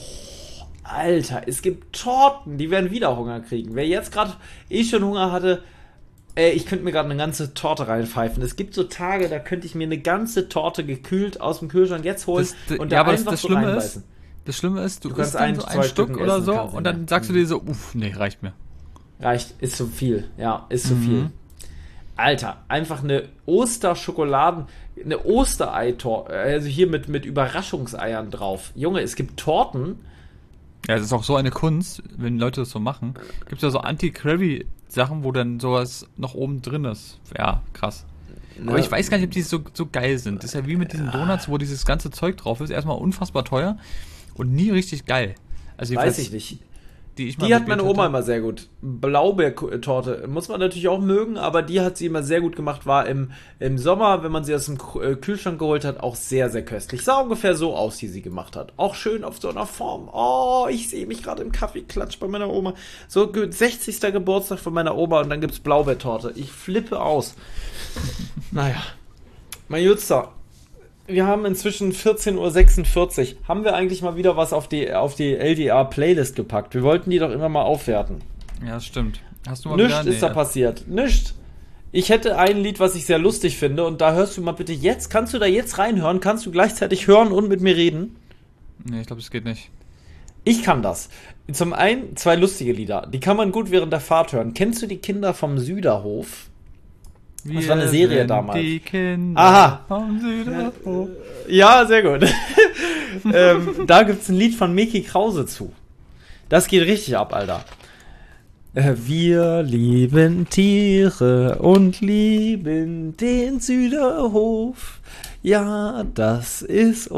Alter, es gibt Torten, die werden wieder Hunger kriegen. Wer jetzt gerade eh schon Hunger hatte, ey, ich könnte mir gerade eine ganze Torte reinpfeifen. Es gibt so Tage, da könnte ich mir eine ganze Torte gekühlt aus dem Kühlschrank jetzt holen Das, und ja, da aber das, einfach das so Schlimme reinbeißen. ist, das Schlimme ist, du, Du isst kannst dann ein, so zwei ein Stück Stücken oder essen, so kannst du und dann nicht. sagst du dir so, uff, nee, reicht mir. Reicht, ist zu viel. Ja, ist zu Mhm. viel. Alter, einfach eine Osterschokoladen, eine Ostereitorte, also hier mit, mit Überraschungseiern drauf. Junge, es gibt Torten. Ja, es ist auch so eine Kunst, wenn Leute das so machen. Gibt es ja so Anti-Crabby-Sachen, wo dann sowas noch oben drin ist. Ja, krass. Aber Ne? ich weiß gar nicht, ob die so, so geil sind. Das ist ja wie mit diesen Donuts, wo dieses ganze Zeug drauf ist. Erstmal unfassbar teuer und nie richtig geil. Also Weiß jedenfalls, ich nicht. Die, ich mal Die hat meine probiert Oma hatte. immer sehr gut. Blaubeertorte muss man natürlich auch mögen, aber die hat sie immer sehr gut gemacht. War im, im Sommer, wenn man sie aus dem K- äh, Kühlschrank geholt hat, auch sehr, sehr köstlich. Sah ungefähr so aus, wie sie gemacht hat. Auch schön auf so einer Form. Oh, ich sehe mich gerade im Kaffeeklatsch bei meiner Oma. So ge- sechzigster Geburtstag von meiner Oma und dann gibt's Blaubeertorte. Ich flippe aus. Naja. Mein Jutster, wir haben inzwischen vierzehn Uhr sechsundvierzig. Haben wir eigentlich mal wieder was auf die, auf die L D R-Playlist gepackt? Wir wollten die doch immer mal aufwerten. Ja, das stimmt. Hast du mal Nichts wieder? ist da passiert. Nichts. Ich hätte ein Lied, was ich sehr lustig finde, und da hörst du mal bitte jetzt, kannst du da jetzt reinhören? Kannst du gleichzeitig hören und mit mir reden? Nee, ich glaube, das geht nicht. Ich kann das. Zum einen zwei lustige Lieder. Die kann man gut während der Fahrt hören. Kennst du die Kinder vom Süderhof? Das war eine Serie sind damals. Die Kinder Aha. vom Süderhof. Ja, sehr gut. ähm, da gibt's ein Lied von Micky Krause zu. Das geht richtig ab, Alter. Äh, Wir lieben Tiere und lieben den Süderhof. Ja, das ist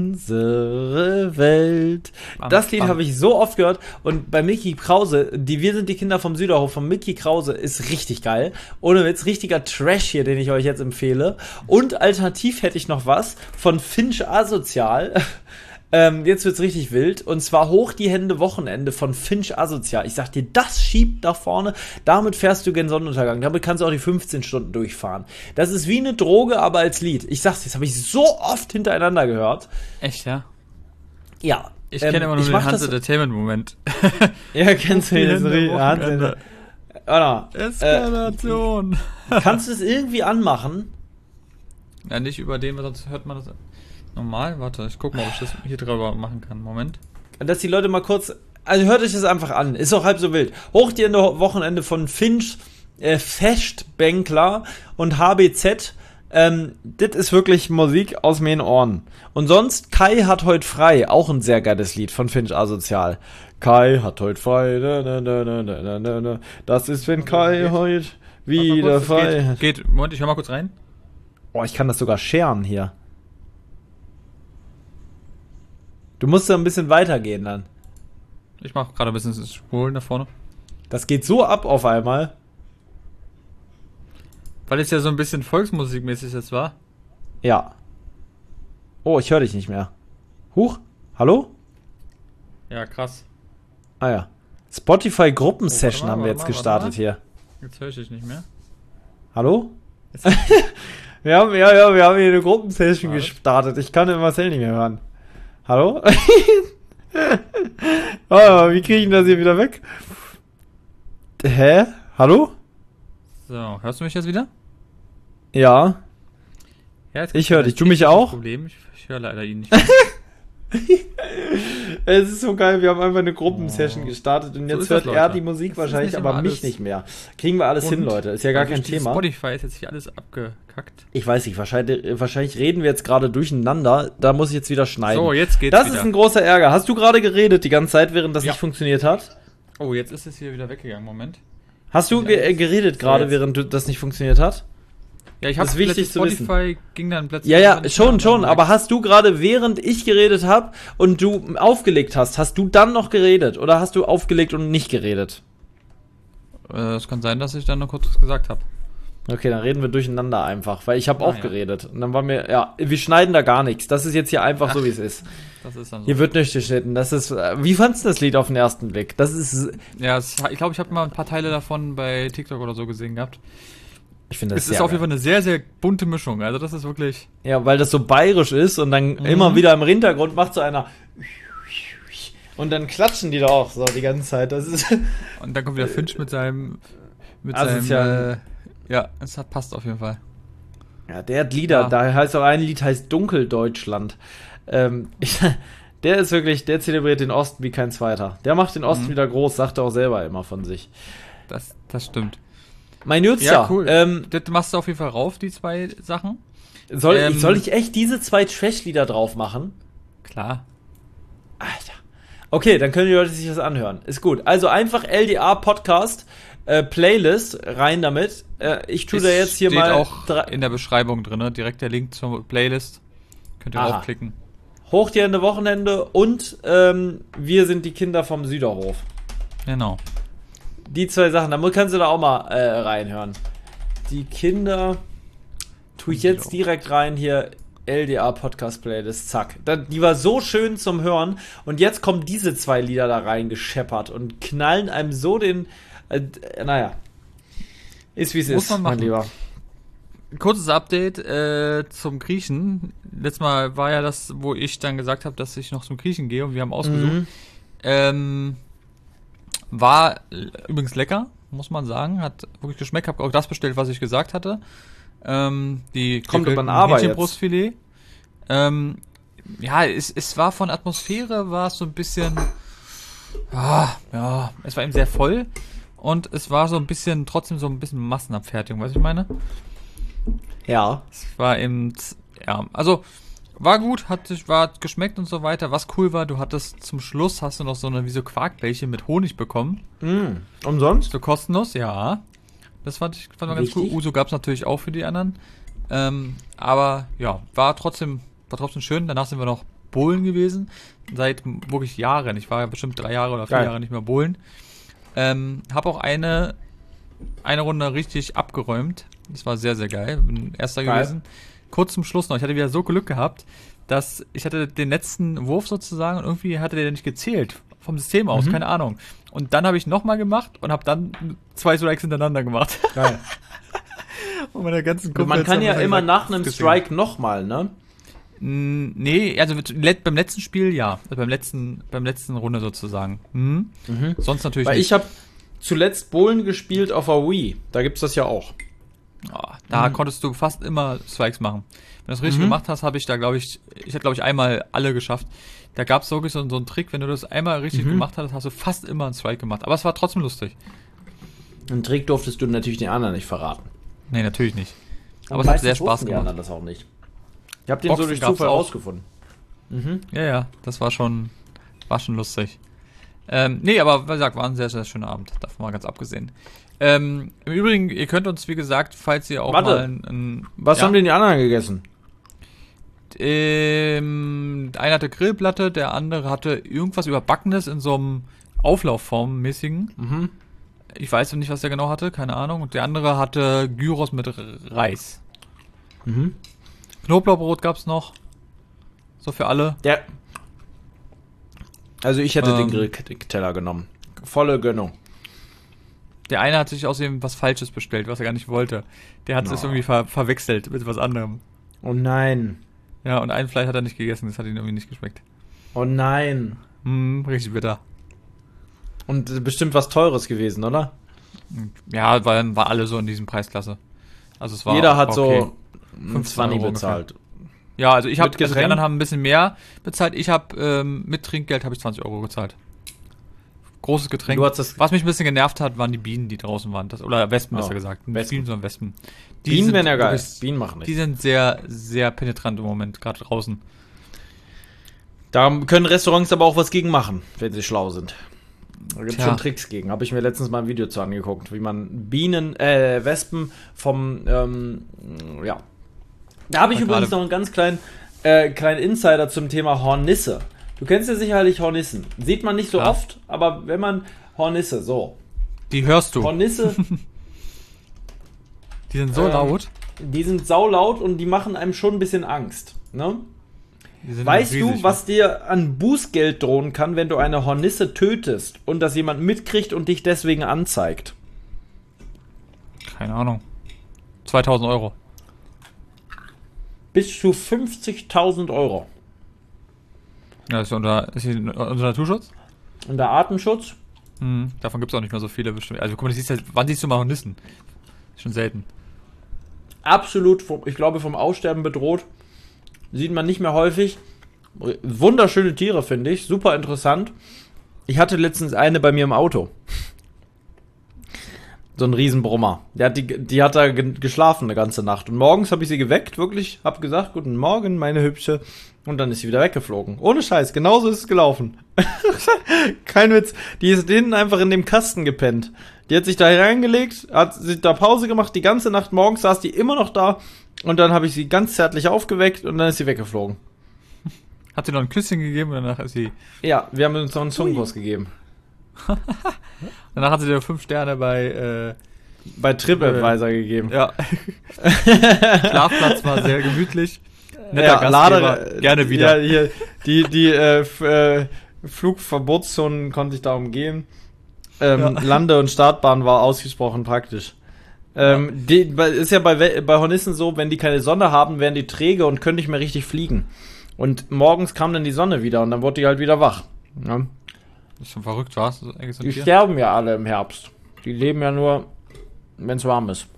unsere Welt. Bam, Das Lied bam. habe ich so oft gehört. Und bei Micky Krause, die Wir sind die Kinder vom Süderhof von Micky Krause ist richtig geil. Ohne Witz, richtiger Trash hier, den ich euch jetzt empfehle. Und alternativ hätte ich noch was von Finch Asozial. Ähm, jetzt wird's richtig wild. Und zwar Hoch die Hände Wochenende von Finch Asozial. Ich sag dir, das schiebt nach vorne. Damit fährst du gen Sonnenuntergang. Damit kannst du auch die fünfzehn Stunden durchfahren. Das ist wie eine Droge, aber als Lied. Ich sag's dir, das habe ich so oft hintereinander gehört. Echt, ja? Ja. Ich ähm, kenne immer nur ich den mach Hans das- Entertainment-Moment. Ja, kennst du Die das? Hände Hans- Wochenende. Anna, Eskalation. äh, kannst du es irgendwie anmachen? Ja, nicht über den, weil sonst hört man das normal. Warte, ich guck mal, ob ich das hier drüber machen kann. Moment. Dass die Leute mal kurz, also hört euch das einfach an, ist auch halb so wild. Hoch die Hände Wochenende von Finch, äh, Festbänkler und H B Z. Ähm, das ist wirklich Musik aus meinen Ohren. Und sonst, Kai hat heute frei, auch ein sehr geiles Lied von Finch Asozial. Kai hat heute frei, na, na, na, na, na, na, na. Das ist, wenn Kai geht. heute Warte mal wieder kurz, frei es hat. geht, geht. Moment, ich hör mal kurz rein. Oh, ich kann das sogar scheren hier. Warte mal kurz, es geht. Geht, Moment, ich hör mal kurz rein. Warte, warte, warte. Geht. Du musst da ein bisschen weitergehen dann. Ich mache gerade ein bisschen Spulen da vorne. Das geht so ab auf einmal. Weil es ja so ein bisschen volksmusikmäßig jetzt war. Ja. Oh, ich höre dich nicht mehr. Huch? Hallo? Ja, krass. Ah ja. Spotify Gruppensession Oh, warte mal, haben wir warte jetzt mal, gestartet warte mal. hier. Jetzt höre ich dich nicht mehr. Hallo? wir haben, ja, ja, wir haben hier eine Gruppensession Warte. gestartet. Ich kann den Marcel nicht mehr hören. Hallo? oh, wie kriege ich denn das hier wieder weg? Hä? Hallo? So, hörst du mich jetzt wieder? Ja. Ja, jetzt Ich höre dich. Du mich technisches auch? Problem. Ich, ich höre leider ihn nicht. Es ist so geil, wir haben einfach eine Gruppensession Oh. gestartet und So jetzt ist das, hört er Leute. die Musik Das ist wahrscheinlich, nicht aber immer mich alles- nicht mehr. Kriegen wir alles hin, Und? Leute. Ist ja gar Durch kein dieses Thema. Spotify ist jetzt hier alles abgekackt. Ich weiß nicht, wahrscheinlich, wahrscheinlich reden wir jetzt gerade durcheinander. Da muss ich jetzt wieder schneiden. So, jetzt geht's das wieder. ist ein großer Ärger. Hast du gerade geredet die ganze Zeit, während das Ja. nicht funktioniert hat? Oh, jetzt ist es hier wieder weggegangen. Moment. Hast du Ja, ge jetzt- äh, geredet so gerade, jetzt. während du, das nicht funktioniert hat? Ja, ich Das habe ist wichtig zu wissen. Spotify ging dann plötzlich. Ja, ja, nicht schon, mehr, schon. dann Aber hast du gerade, während ich geredet habe und du aufgelegt hast, hast du dann noch geredet? Oder hast du aufgelegt und nicht geredet? Äh, es kann sein, dass ich dann noch kurz was gesagt habe. Okay, dann reden wir durcheinander einfach, weil ich habe Ah, auch ja. geredet. Und dann war mir, ja, wir schneiden da gar nichts. Das ist jetzt hier einfach so, wie es ist. Das ist dann so. Hier wird nicht geschnitten. Das ist, äh, wie fandst du das Lied auf den ersten Blick? Das ist, Ja, es, ich glaube, ich habe mal ein paar Teile davon bei TikTok oder so gesehen gehabt. ich finde das Es ist sehr auf jeden geil. Fall eine sehr, sehr bunte Mischung. Also das ist wirklich. Ja, weil das so bayerisch ist und dann Mhm. immer wieder im Hintergrund macht so einer und dann klatschen die da auch so die ganze Zeit. Das ist, Und dann kommt wieder Finch mit seinem. Mit Asozial. seinem. Äh, ja, es hat, passt auf jeden Fall. ja, der hat Lieder. Ja. Da heißt auch ein Lied heißt Dunkeldeutschland. Ähm, ich, der ist wirklich, der zelebriert den Osten wie kein zweiter. Der macht den Osten Mhm. wieder groß, sagt er auch selber immer von sich. Das, das stimmt. Mein Jutzer, Ja, cool. ähm, Das machst du auf jeden Fall rauf, die zwei Sachen. soll, Ähm, ich, soll ich echt diese zwei Trash-Lieder drauf machen? Klar. Alter. Okay, dann können die Leute sich das anhören. Ist gut. Also einfach L D A Podcast äh, Playlist rein damit. Äh, ich tue da jetzt hier steht mal auch drei- in der Beschreibung drin, ne? Direkt der Link zur Playlist. Könnt ihr Aha. draufklicken. Hoch die Hände Wochenende und ähm, wir sind die Kinder vom Süderhof. Genau. Die zwei Sachen, da kannst du da auch mal äh, reinhören. Die Kinder tue ich jetzt direkt rein hier. L D A Podcast Playlist, zack. Da, die war so schön zum Hören und jetzt kommen diese zwei Lieder da rein gescheppert und knallen einem so den, äh, naja, ist wie es Muss ist, man mein machen. Lieber. Kurzes Update äh, zum Griechen. Letztes Mal war ja das, wo ich dann gesagt habe, dass ich noch zum Griechen gehe und wir haben ausgesucht. Mhm. Ähm, war l- übrigens lecker, muss man sagen. Hat wirklich geschmeckt. Hab auch das bestellt, was ich gesagt hatte. Ähm, die Kommt gegrillten aber aber jetzt. Hähnchenbrustfilet. Ähm, ja, es, es war von Atmosphäre, war es so ein bisschen, ah, ja, es war eben sehr voll und es war so ein bisschen, trotzdem so ein bisschen Massenabfertigung, weißt du, was ich meine? Ja. Es war eben, ja, also war gut, hat sich, war geschmeckt und so weiter. Was cool war, du hattest zum Schluss, hast du noch so eine, wie so Quarkbällchen mit Honig bekommen. Mhm. Umsonst? So kostenlos, ja. Das fand ich, fand man ganz cool. Richtig. Uso gab's natürlich auch für die anderen. Ähm, aber ja, war trotzdem, war trotzdem schön. Danach sind wir noch bowlen gewesen. Seit wirklich Jahren. Ich war ja bestimmt drei Jahre oder vier Geil. Jahre nicht mehr bowlen. Ähm, hab auch eine, eine Runde richtig abgeräumt. Das war sehr, sehr geil. Bin erster Geil. gewesen. Kurz zum Schluss noch. Ich hatte wieder so Glück gehabt, dass ich hatte den letzten Wurf sozusagen und irgendwie hatte der nicht gezählt. Vom System aus, Mhm. keine Ahnung. Und dann habe ich nochmal gemacht und habe dann zwei Strikes hintereinander gemacht. Geil. Und meine ganzen Und Kumpels man kann haben ja gesagt, immer nach einem das ist Strike nochmal, ne? Mm, Nee, also mit- let- beim letzten Spiel ja. Also beim letzten, beim letzten Runde sozusagen. Mhm. Mhm. Sonst natürlich Weil nicht. ich habe zuletzt Bowlen gespielt auf der Wii. Da gibt's das ja auch. Ah, da Mhm. konntest du fast immer Strikes machen. Wenn du das richtig Mhm. gemacht hast, habe ich da, glaube ich, ich habe, glaube ich, einmal alle geschafft. Da gab es wirklich so, so einen Trick, wenn du das einmal richtig Mhm. gemacht hast, hast du fast immer einen Strike gemacht. Aber es war trotzdem lustig. Den Trick durftest du natürlich den anderen nicht verraten. Nee, natürlich nicht. Aber Und es hat meistens sehr Spaß wussten die gemacht. anderen das auch nicht. Ich habe den Boxen so durch gab's Zufall auch. rausgefunden. Mhm. Ja, ja, das war schon, war schon lustig. Ähm, nee, aber wie gesagt, war ein sehr, sehr schöner Abend. Davon mal ganz abgesehen. Ähm, im Übrigen, ihr könnt uns, wie gesagt, falls ihr auch Warte. mal ein, ein Was ja, haben denn die anderen gegessen? Ähm, einer hatte Grillplatte, der andere hatte irgendwas Überbackenes in so einem Auflaufform-mäßigen. Mhm. Ich weiß noch nicht, was der genau hatte, keine Ahnung. Und der andere hatte Gyros mit Reis. Mhm. Knoblauchbrot gab's noch. So für alle. Der. Also ich hätte Ähm. den Grillteller genommen. Volle Gönnung. Der eine hat sich außerdem was Falsches bestellt, was er gar nicht wollte. Der hat es Oh. irgendwie ver verwechselt mit was anderem. Oh nein. Ja, und ein Fleisch hat er nicht gegessen, das hat ihm irgendwie nicht geschmeckt. Oh nein. Hm, richtig bitter. Und äh, bestimmt was Teures gewesen, oder? Ja, war, war alle so in diesem Preisklasse. Also es war Jeder hat war okay. so fünfzehn zwanzig Euro bezahlt. Ja, also ich habe, Mit also die Getränk? anderen haben ein bisschen mehr bezahlt. Ich habe ähm, mit Trinkgeld habe ich zwanzig Euro gezahlt. Großes Getränk. Du hast das- Was mich ein bisschen genervt hat, waren die Bienen, die draußen waren. Das, oder Wespen, Oh, besser gesagt. Nicht Wespen. Bienen, sondern Wespen. Die Bienen sind wären ja geil. wirklich- Bienen machen Die nicht. sind sehr, sehr penetrant im Moment, gerade draußen. Da können Restaurants aber auch was gegen machen, wenn sie schlau sind. Da gibt es Tja. schon Tricks gegen. Habe ich mir letztens mal ein Video zu angeguckt, wie man Bienen, äh, Wespen vom, ähm, ja. Da habe ich Ja, übrigens gerade- noch einen ganz kleinen, äh, kleinen Insider zum Thema Hornisse. Du kennst ja sicherlich Hornissen. Sieht man nicht so Klar. oft, aber wenn man Hornisse, so. Die hörst du. Hornisse, Die sind so ähm, laut. die sind saulaut und die machen einem schon ein bisschen Angst. Ne? Die sind Weißt riesig, du, was dir an Bußgeld drohen kann, wenn du eine Hornisse tötest und das jemand mitkriegt und dich deswegen anzeigt? Keine Ahnung. zweitausend Euro. Bis zu fünfzigtausend Euro. Ja, ist, unter, ist hier unter Naturschutz? Unter Artenschutz? Hm, davon gibt es auch nicht mehr so viele bestimmt. Also guck mal, das siehst ja, wann siehst du mal Hornissen? Schon selten. Absolut, vom, ich glaube, vom Aussterben bedroht. Sieht man nicht mehr häufig. Wunderschöne Tiere, finde ich. Super interessant. Ich hatte letztens eine bei mir im Auto. So ein Riesenbrummer. Der hat die, die hat da ge- geschlafen eine ganze Nacht. Und morgens habe ich sie geweckt, wirklich. Hab gesagt, guten Morgen, meine Hübsche. Und dann ist sie wieder weggeflogen. Ohne Scheiß, genauso ist es gelaufen. Kein Witz. Die ist hinten einfach in dem Kasten gepennt. Die hat sich da reingelegt, hat sich da Pause gemacht, die ganze Nacht. Morgens saß die immer noch da. Und dann habe ich sie ganz zärtlich aufgeweckt und dann ist sie weggeflogen. Hat sie noch ein Küsschen gegeben und danach ist sie. Ja, wir haben uns noch einen Zungenkuss gegeben. Danach hat sie dir fünf Sterne bei. Äh, Bei TripAdvisor gegeben. ja. Schlafplatz war sehr gemütlich. Netter Gastgeber. Lade, Gerne wieder. Ja, hier, die die äh, F- äh, Flugverbotszonen konnte ich da umgehen. Ähm, Ja. Lande- und Startbahn war ausgesprochen praktisch. Ähm, die, bei- ist ja bei, We- bei Hornissen so, wenn die keine Sonne haben, werden die träge und können nicht mehr richtig fliegen. Und morgens kam dann die Sonne wieder und dann wurde die halt wieder wach. Ja. Das ist schon verrückt, was? So Die Tier? sterben ja alle im Herbst. Die leben ja nur, wenn es warm ist.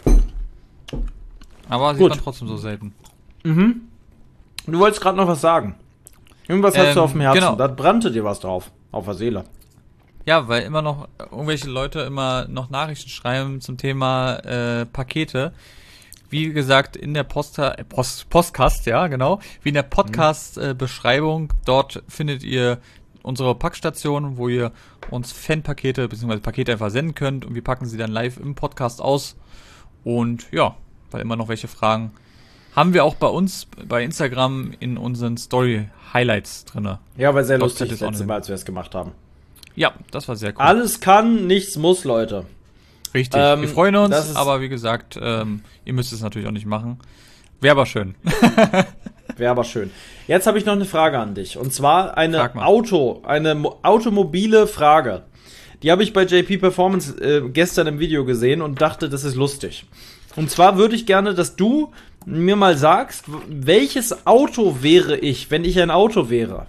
Aber sieht Gut. man trotzdem so selten. Mhm. Du wolltest gerade noch was sagen. Irgendwas hast Ähm, du auf dem Herzen. genau. Da brannte dir was drauf. Auf der Seele. Ja, weil immer noch irgendwelche Leute immer noch Nachrichten schreiben zum Thema äh, Pakete. Wie gesagt, in der Posta, äh, Post, Postcast, ja, genau. Wie in der Podcast-Beschreibung. Dort findet ihr unsere Packstation, wo ihr uns Fanpakete bzw. Pakete einfach senden könnt und wir packen sie dann live im Podcast aus. Und ja, weil immer noch welche Fragen haben wir auch bei uns bei Instagram in unseren Story-Highlights drinne. Ja, war sehr Dort lustig könnt ihr das es auch letzte nehmen. Mal, als wir es gemacht haben. Ja, das war sehr cool. Alles kann, nichts muss, Leute. Richtig, Ähm, wir freuen das uns, ist- aber wie gesagt, ähm, ihr müsst es natürlich auch nicht machen. Wäre aber schön. Wäre aber schön. Jetzt habe ich noch eine Frage an dich. Und zwar eine Frag mal. Auto, eine mo- automobile Frage. Die habe ich bei J P Performance äh, gestern im Video gesehen und dachte, das ist lustig. Und zwar würde ich gerne, dass du mir mal sagst, w- welches Auto wäre ich, wenn ich ein Auto wäre?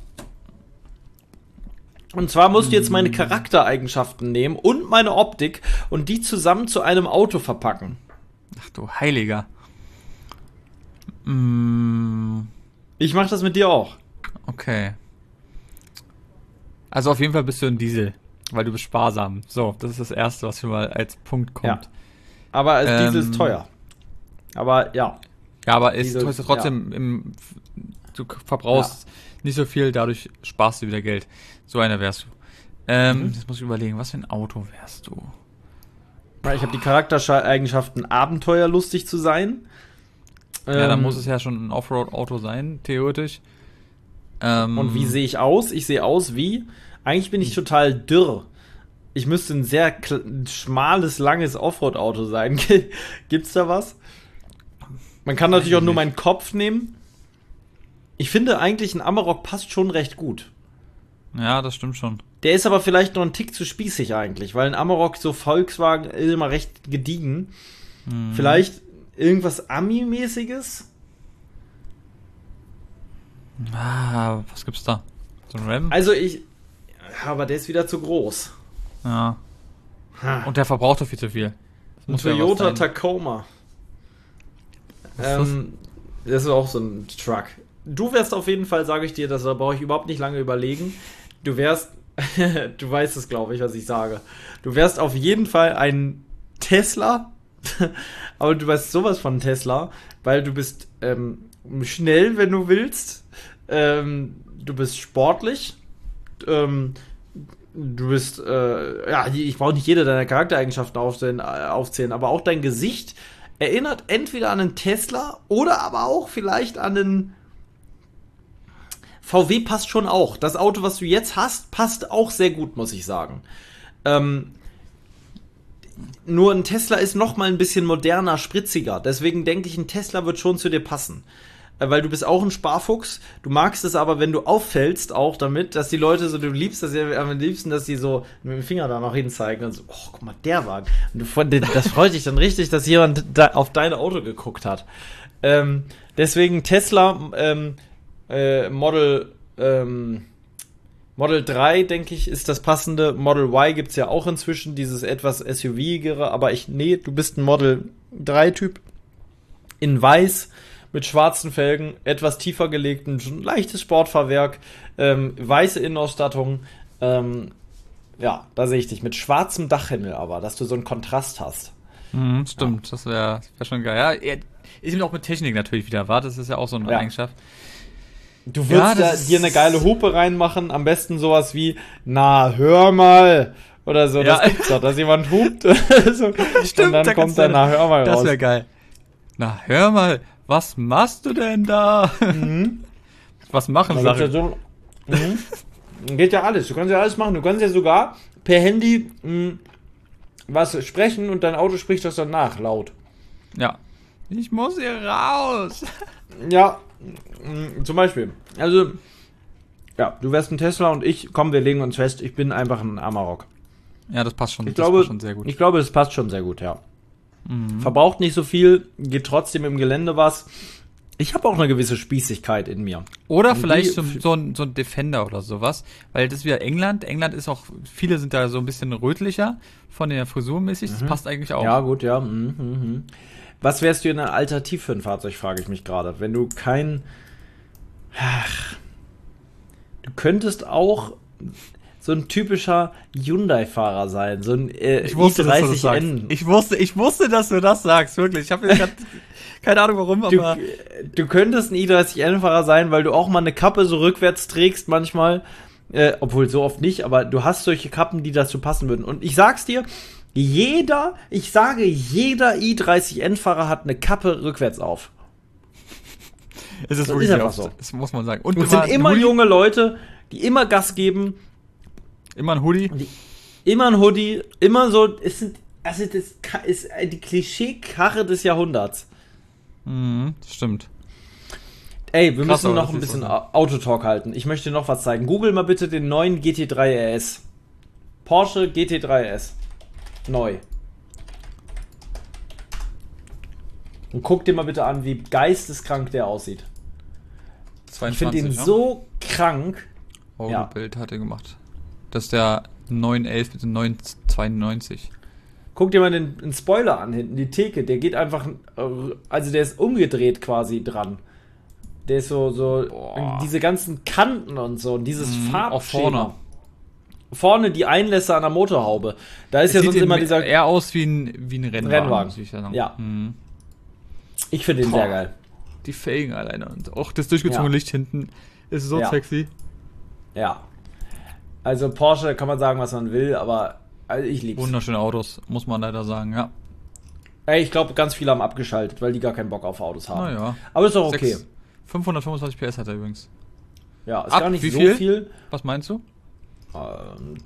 Und zwar musst du jetzt meine Charaktereigenschaften nehmen und meine Optik und die zusammen zu einem Auto verpacken. Ach du Heiliger. Mm, Ich mache das mit dir auch. okay. Also auf jeden Fall bist du ein Diesel, weil du bist sparsam. So, das ist das Erste, was hier mal als Punkt kommt. Aber als Ähm, Diesel ist teuer. Aber ja. Ja, aber es Diesel, ist trotzdem, im, du verbrauchst nicht so viel, dadurch sparst du wieder Geld. So einer wärst du. Ähm, Mhm. Jetzt muss ich überlegen, was für ein Auto wärst du? Ich habe die Charaktereigenschaften, abenteuerlustig zu sein. Ja, dann Ähm, muss es ja schon ein Offroad-Auto sein, theoretisch. Ähm, Und wie sehe ich aus? Ich sehe aus wie, eigentlich bin ich total dürr. Ich müsste ein sehr kl- schmales, langes Offroad-Auto sein. Gibt's da was? Man kann Weiß natürlich auch ich nur nicht. meinen Kopf nehmen. Ich finde eigentlich, ein Amarok passt schon recht gut. Ja, das stimmt schon. Der ist aber vielleicht noch ein Tick zu spießig eigentlich, weil ein Amarok so Volkswagen ist immer recht gediegen. Hm. Vielleicht irgendwas Ami-mäßiges? Ah, was gibt's da? So ein Ram? Also ich. Aber der ist wieder zu groß. Ja. Ha. Und der verbraucht doch viel zu viel. Das Ein muss ja was Toyota sein. Tacoma. Was ist das? Ähm, das ist auch so ein Truck. Du wärst auf jeden Fall, sage ich dir, das da brauche ich überhaupt nicht lange überlegen. Du wärst, du weißt es, glaube ich, was ich sage. Du wärst auf jeden Fall ein Tesla, aber du wärst sowas von Tesla, weil du bist ähm, schnell, wenn du willst. Ähm, du bist sportlich. Ähm, du bist, äh, ja, ich brauche nicht jede deiner Charaktereigenschaften aufzählen, äh, aufzählen, aber auch dein Gesicht erinnert entweder an einen Tesla oder aber auch vielleicht an einen V W passt schon auch. Das Auto, was du jetzt hast, passt auch sehr gut, muss ich sagen. Ähm, nur ein Tesla ist noch mal ein bisschen moderner, spritziger. Deswegen denke ich, ein Tesla wird schon zu dir passen. Äh, weil du bist auch ein Sparfuchs. Du magst es aber, wenn du auffällst, auch damit, dass die Leute so, du liebst das ja am liebsten, dass die so mit dem Finger da noch hinzeigen und so, oh, guck mal, der Wagen. Und du, von- das freut dich dann richtig, dass jemand da auf dein Auto geguckt hat. Ähm, deswegen Tesla, ähm, äh, Model, ähm, Model drei, denke ich, ist das passende. Model Y gibt's ja auch inzwischen, dieses etwas S U V-igere, aber ich, nee, du bist ein Model drei Typ. In weiß, mit schwarzen Felgen, etwas tiefer gelegt, ein leichtes Sportfahrwerk, ähm, weiße Innenausstattung, ähm, ja, da sehe ich dich. Mit schwarzem Dachhimmel aber, dass du so einen Kontrast hast. Mhm, stimmt, das wäre wär schon geil. Ja, er ist eben auch mit Technik natürlich wieder wahr. Das ist ja auch so eine Ja. Eigenschaft. Du Ja, würdest das da ist- dir eine geile Hupe reinmachen, am besten sowas wie, na, hör mal, oder so, Ja. das gibt's doch, dass jemand hupt. so, und dann da kommt kannst da, du- na, hör mal Das raus. wäre geil. Na, hör mal, was machst du denn da? Was machen Da gibt's ja Sachen? so, mhm. Geht ja alles, du kannst ja alles machen, du kannst ja sogar per Handy mh, was sprechen und dein Auto spricht das dann nach, laut. Ja. Ich muss hier raus. Ja, mh, zum Beispiel. Also, ja, du wärst ein Tesla und ich, komm, wir legen uns fest, ich bin einfach ein Amarok. Ja, das passt schon. Ich das glaube, passt schon sehr gut. ich glaube, das passt schon sehr gut, ja. Mhm. Verbraucht nicht so viel, geht trotzdem im Gelände was. Ich habe auch eine gewisse Spießigkeit in mir. Oder Und vielleicht die- so, so, ein, so ein Defender oder sowas. Weil das ist wieder England. England ist auch, viele sind da so ein bisschen rötlicher von der Frisur mäßig. Das passt eigentlich auch. Ja, gut, ja. Mhm, mhm. Was wärst du in einer Alternativ für ein Fahrzeug, frage ich mich gerade. Wenn du kein... Ach, du könntest auch so ein typischer Hyundai-Fahrer sein. So ein äh, Ich wusste, i dass du das dreißig sagst. N. Ich wusste, ich wusste, dass du das sagst, wirklich. Ich habe jetzt grad keine Ahnung warum, Du, aber du könntest ein i dreißig N-Fahrer sein, weil du auch mal eine Kappe so rückwärts trägst manchmal. Äh, obwohl so oft nicht, aber du hast solche Kappen, die dazu passen würden. Und ich sag's dir, jeder, ich sage, jeder i dreißig N-Fahrer hat eine Kappe rückwärts auf. es ist Das wirklich ist sehr einfach oft. so. Das muss man sagen. Und Und es sind ein immer Hoodie, junge Leute, die immer Gas geben, immer ein Hoodie. immer ein Hoodie, immer so, es sind, also das ka- ist die Klischee-Karre des Jahrhunderts. Mhm, das stimmt. Ey, wir Krass, müssen aber noch das ein ist bisschen so. Au- Autotalk halten. Ich möchte noch was zeigen. Google mal bitte den neuen G T drei R S. Porsche G T drei R S. Neu. Und guck dir mal bitte an, wie geisteskrank der aussieht. Ich finde den ne? so krank. ja. Augenbild hat er gemacht. Das ist der neun elf mit dem neun zweiundneunzig. Guck dir mal den, den Spoiler an hinten, die Theke. Der geht einfach, äh, also der ist umgedreht quasi dran. Der ist so, so, Boah. diese ganzen Kanten und so, und dieses Mhm, Farbschema. auch vorne. Vorne die Einlässe an der Motorhaube. Da ist ja sonst immer dieser. eher aus wie ein, wie ein Rennwagen. Rennwagen. muss ich sagen. Ja. Mhm. Ich finde den Boah. sehr geil. Die Felgen alleine und auch das durchgezogene Ja. Licht hinten ist so Ja. sexy. Ja. Also Porsche kann man sagen, was man will, aber also ich lieb's. Wunderschöne Autos, muss man leider sagen, ja. Ey, ich glaube, ganz viele haben abgeschaltet, weil die gar keinen Bock auf Autos haben. Naja. Aber ist doch okay. Sechs- fünfhundertfünfundzwanzig P S hat er übrigens. Ja, ist Ab gar nicht wie so viel? viel. Was meinst du? Ähm,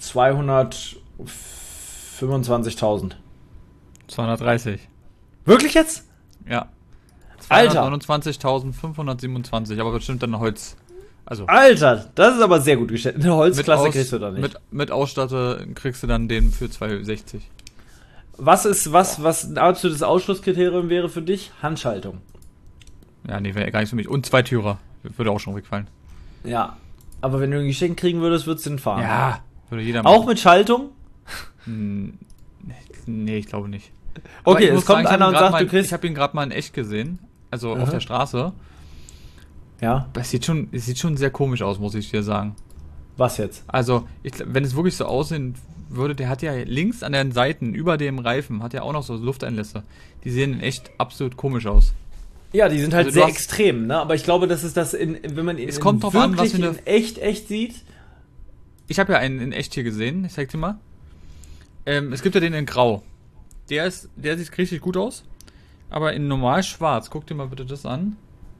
zweihundertfünfundzwanzigtausend. zweihundertdreißig. Wirklich jetzt? Ja. Alter. zweihundertneunundzwanzigtausendfünfhundertsiebenundzwanzig, aber bestimmt dann Holz. Also Alter, das ist aber sehr gut gestellt. Eine mit, Holzklasse aus, kriegst du da nicht. mit, mit Ausstatter kriegst du dann den für zweihundertsechzig. Was ist, was, was ein absolutes Ausschlusskriterium wäre für dich? Handschaltung. Ja, nee, wäre gar nicht für mich. Und zwei Türer. Würde auch schon wegfallen. Ja. Aber wenn du ein Geschenk kriegen würdest, würdest du den fahren. Ja, würde jeder Auch mit Schaltung? Hm, nee, ich glaube nicht. Okay, ich es muss kommt sagen, ich einer hab und ihn grad sagt, mal, du kriegst- Ich habe ihn gerade mal in echt gesehen. Also Aha. auf der Straße. Ja. Das sieht schon, es sieht schon sehr komisch aus, muss ich dir sagen. Was jetzt? Also, ich, gl- wenn es wirklich so aussehen würde, der hat ja links an den Seiten, über dem Reifen, hat ja auch noch so Lufteinlässe. Die sehen echt absolut komisch aus. Ja, die sind halt Also du sehr hast- extrem, ne? Aber ich glaube, das ist das, in, wenn man ihn Es kommt drauf an, was wirklich für eine- in echt, echt sieht. Ich habe ja einen in echt hier gesehen, ich zeig dir mal. Ähm, es gibt ja den in Grau. Der ist, der sieht richtig gut aus. Aber in normal schwarz, guck dir mal bitte das an.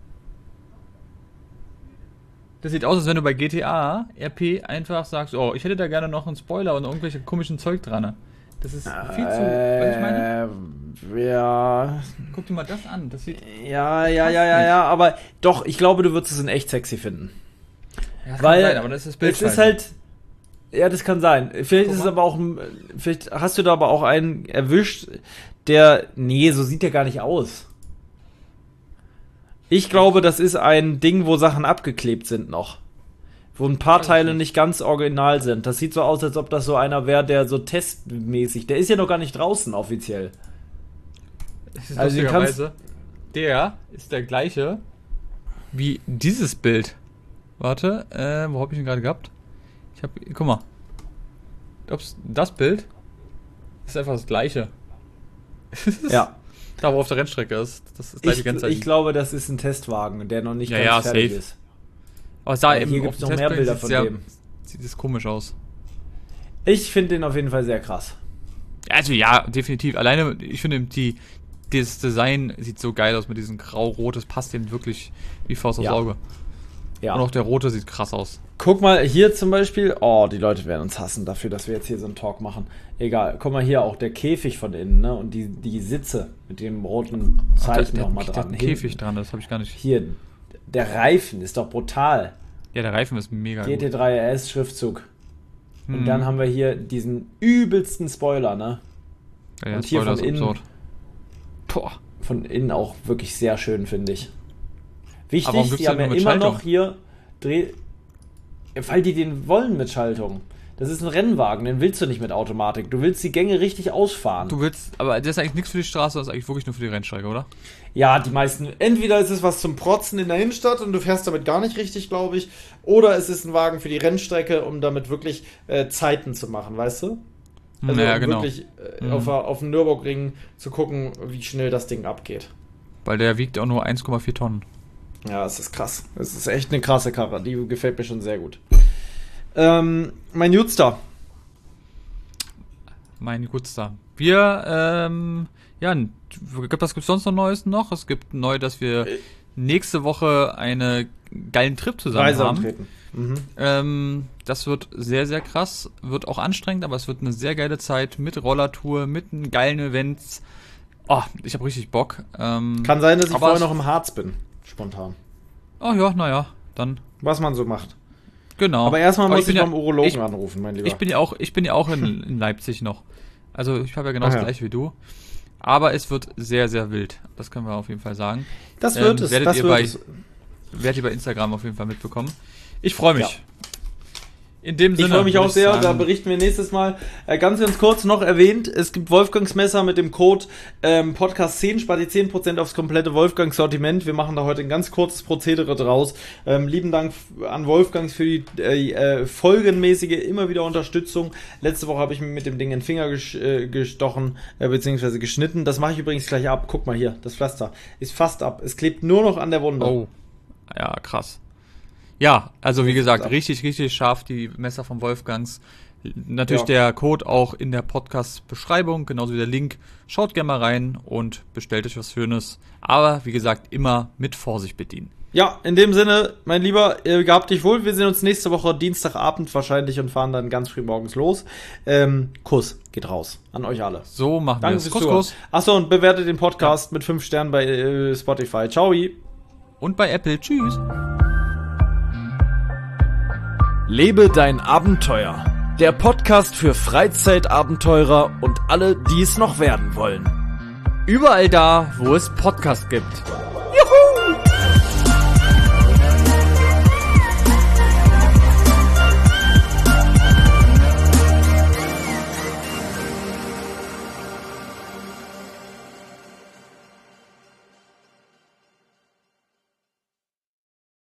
Das sieht aus, als wenn du bei G T A R P einfach sagst, oh, ich hätte da gerne noch einen Spoiler und irgendwelche komischen Zeug dran. Das ist viel zu, weißt du, ich meine? Äh, ja. Guck dir mal das an, das sieht, Ja, ja, ja, ja, ja, aber doch, ich glaube, du würdest es in echt sexy finden. ja, das Weil kann sein, aber das ist das Bild es ist halt, ja, das kann sein. Vielleicht Guck ist es mal. aber auch, ein- vielleicht hast du da aber auch einen erwischt, der, nee, so sieht der gar nicht aus. Ich glaube, das ist ein Ding, wo Sachen abgeklebt sind noch. Wo ein paar Weiß ich Teile nicht. nicht ganz original sind. Das sieht so aus, als ob das so einer wäre, der so testmäßig, der ist ja noch gar nicht draußen offiziell. Das ist Also den lustigerweise, der ist der gleiche wie dieses Bild. Warte, äh, wo habe ich ihn gerade gehabt? Ich habe, guck mal. Ups, das Bild ist einfach das gleiche. Ja. Da, wo auf der Rennstrecke ist. Das ist gleich Ich, die ganze Zeit. ich glaube, das ist ein Testwagen, der noch nicht Ja, ganz ja, fertig safe. ist. Aber es sah Aber eben hier auf gibt's dem noch mehr Testbild Bilder sieht's von sehr, dem. Sieht es komisch aus. Ich finde den auf jeden Fall sehr krass. Also ja, definitiv. Alleine, ich finde die, das Design sieht so geil aus mit diesem grau-rot. Das passt dem wirklich wie Faust aufs Ja. Auge. Ja. Und auch der rote sieht krass aus. Guck mal, hier zum Beispiel, oh, die Leute werden uns hassen dafür, dass wir jetzt hier so einen Talk machen. Egal, guck mal hier auch der Käfig von innen, ne? Und die, die Sitze mit dem roten Zeichen der, nochmal der, dran. der Hinten. Käfig dran, das habe ich gar nicht. Hier, der Reifen ist doch brutal. Ja, der Reifen ist mega G T gut. drei R S Schriftzug. Und Hm. dann haben wir hier diesen übelsten Spoiler, ne? Ja, und hier Spoiler von ist innen- absurd. Boah. Von innen auch wirklich sehr schön, finde ich. Wichtig, Aber warum gibt's die denn haben ja nur mit immer Schaltung? noch hier Dreh... Ja, weil die den wollen mit Schaltung. Das ist ein Rennwagen, den willst du nicht mit Automatik. Du willst die Gänge richtig ausfahren. Du willst, aber das ist eigentlich nichts für die Straße, das ist eigentlich wirklich nur für die Rennstrecke, oder? Ja, die meisten. Entweder ist es was zum Protzen in der Innenstadt und du fährst damit gar nicht richtig, glaube ich. Oder es ist ein Wagen für die Rennstrecke, um damit wirklich äh, Zeiten zu machen, weißt du? Also ja, um genau. wirklich äh, Mhm. auf, der- auf dem Nürburgring zu gucken, wie schnell das Ding abgeht. Weil der wiegt auch nur eins Komma vier Tonnen. Ja, es ist krass. Es ist echt eine krasse Karre. Die gefällt mir schon sehr gut. Ähm, mein Jutster. Mein Gutster. Wir, ähm, ja, n- gibt, was gibt's sonst noch Neues noch? Es gibt neu, dass wir Äh. nächste Woche einen geilen Trip zusammen Reise haben. antreten. Mhm. Ähm, das wird sehr, sehr krass. Wird auch anstrengend, aber es wird eine sehr geile Zeit mit Rollertour, mit einem geilen Events. Oh, ich habe richtig Bock. Ähm, Kann sein, dass ich aber vorher es- noch im Harz bin. Spontan. Oh ja, naja, dann Was man so macht. genau. Aber erstmal Aber muss ich bin beim ja, Urologen ich, anrufen, mein Lieber. ich bin ja auch, ich bin ja auch in, in Leipzig noch. Also ich habe ja genau Ah, das ja. gleiche wie du. Aber es wird sehr, sehr wild. Das können wir auf jeden Fall sagen. das wird ähm, es. werdet Das ihr wird bei- es. Werdet ihr bei Instagram auf jeden Fall mitbekommen. Ich freue mich. Ja. In dem Sinne. Ich freue mich würd auch sehr, sagen, da berichten wir nächstes Mal. Äh, ganz, ganz kurz noch erwähnt, es gibt Wolfgangs Messer mit dem Code ähm, Podcast zehn, spart ihr zehn Prozent aufs komplette Wolfgangs-Sortiment. Wir machen da heute ein ganz kurzes Prozedere draus. Ähm, lieben Dank f- an Wolfgangs für die äh, äh, folgenmäßige, immer wieder Unterstützung. Letzte Woche habe ich mir mit dem Ding in den Finger gesch äh, gestochen, äh, beziehungsweise geschnitten. Das mache ich übrigens gleich ab. Guck mal hier, das Pflaster ist fast ab. Es klebt nur noch an der Wunde. Oh. Ja, krass. Ja, also wie gesagt, ab. richtig, richtig scharf die Messer von Wolfgangs. Natürlich Ja. der Code auch in der Podcast-Beschreibung, genauso wie der Link. Schaut gerne mal rein und bestellt euch was Schönes. Aber wie gesagt, immer mit Vorsicht bedienen. Ja, in dem Sinne, mein Lieber, äh, gehabt dich wohl. Wir sehen uns nächste Woche Dienstagabend wahrscheinlich und fahren dann ganz früh morgens los. Ähm, Kuss geht raus an euch alle. So machen wir Danke es. fürs Kuss, Zuhören. Kuss. Achso, und bewertet den Podcast mit fünf Sternen bei äh, Spotify. Ciao. Und bei Apple. Tschüss. Lebe dein Abenteuer. Der Podcast für Freizeitabenteurer und alle, die es noch werden wollen. Überall da, wo es Podcasts gibt. Juhu!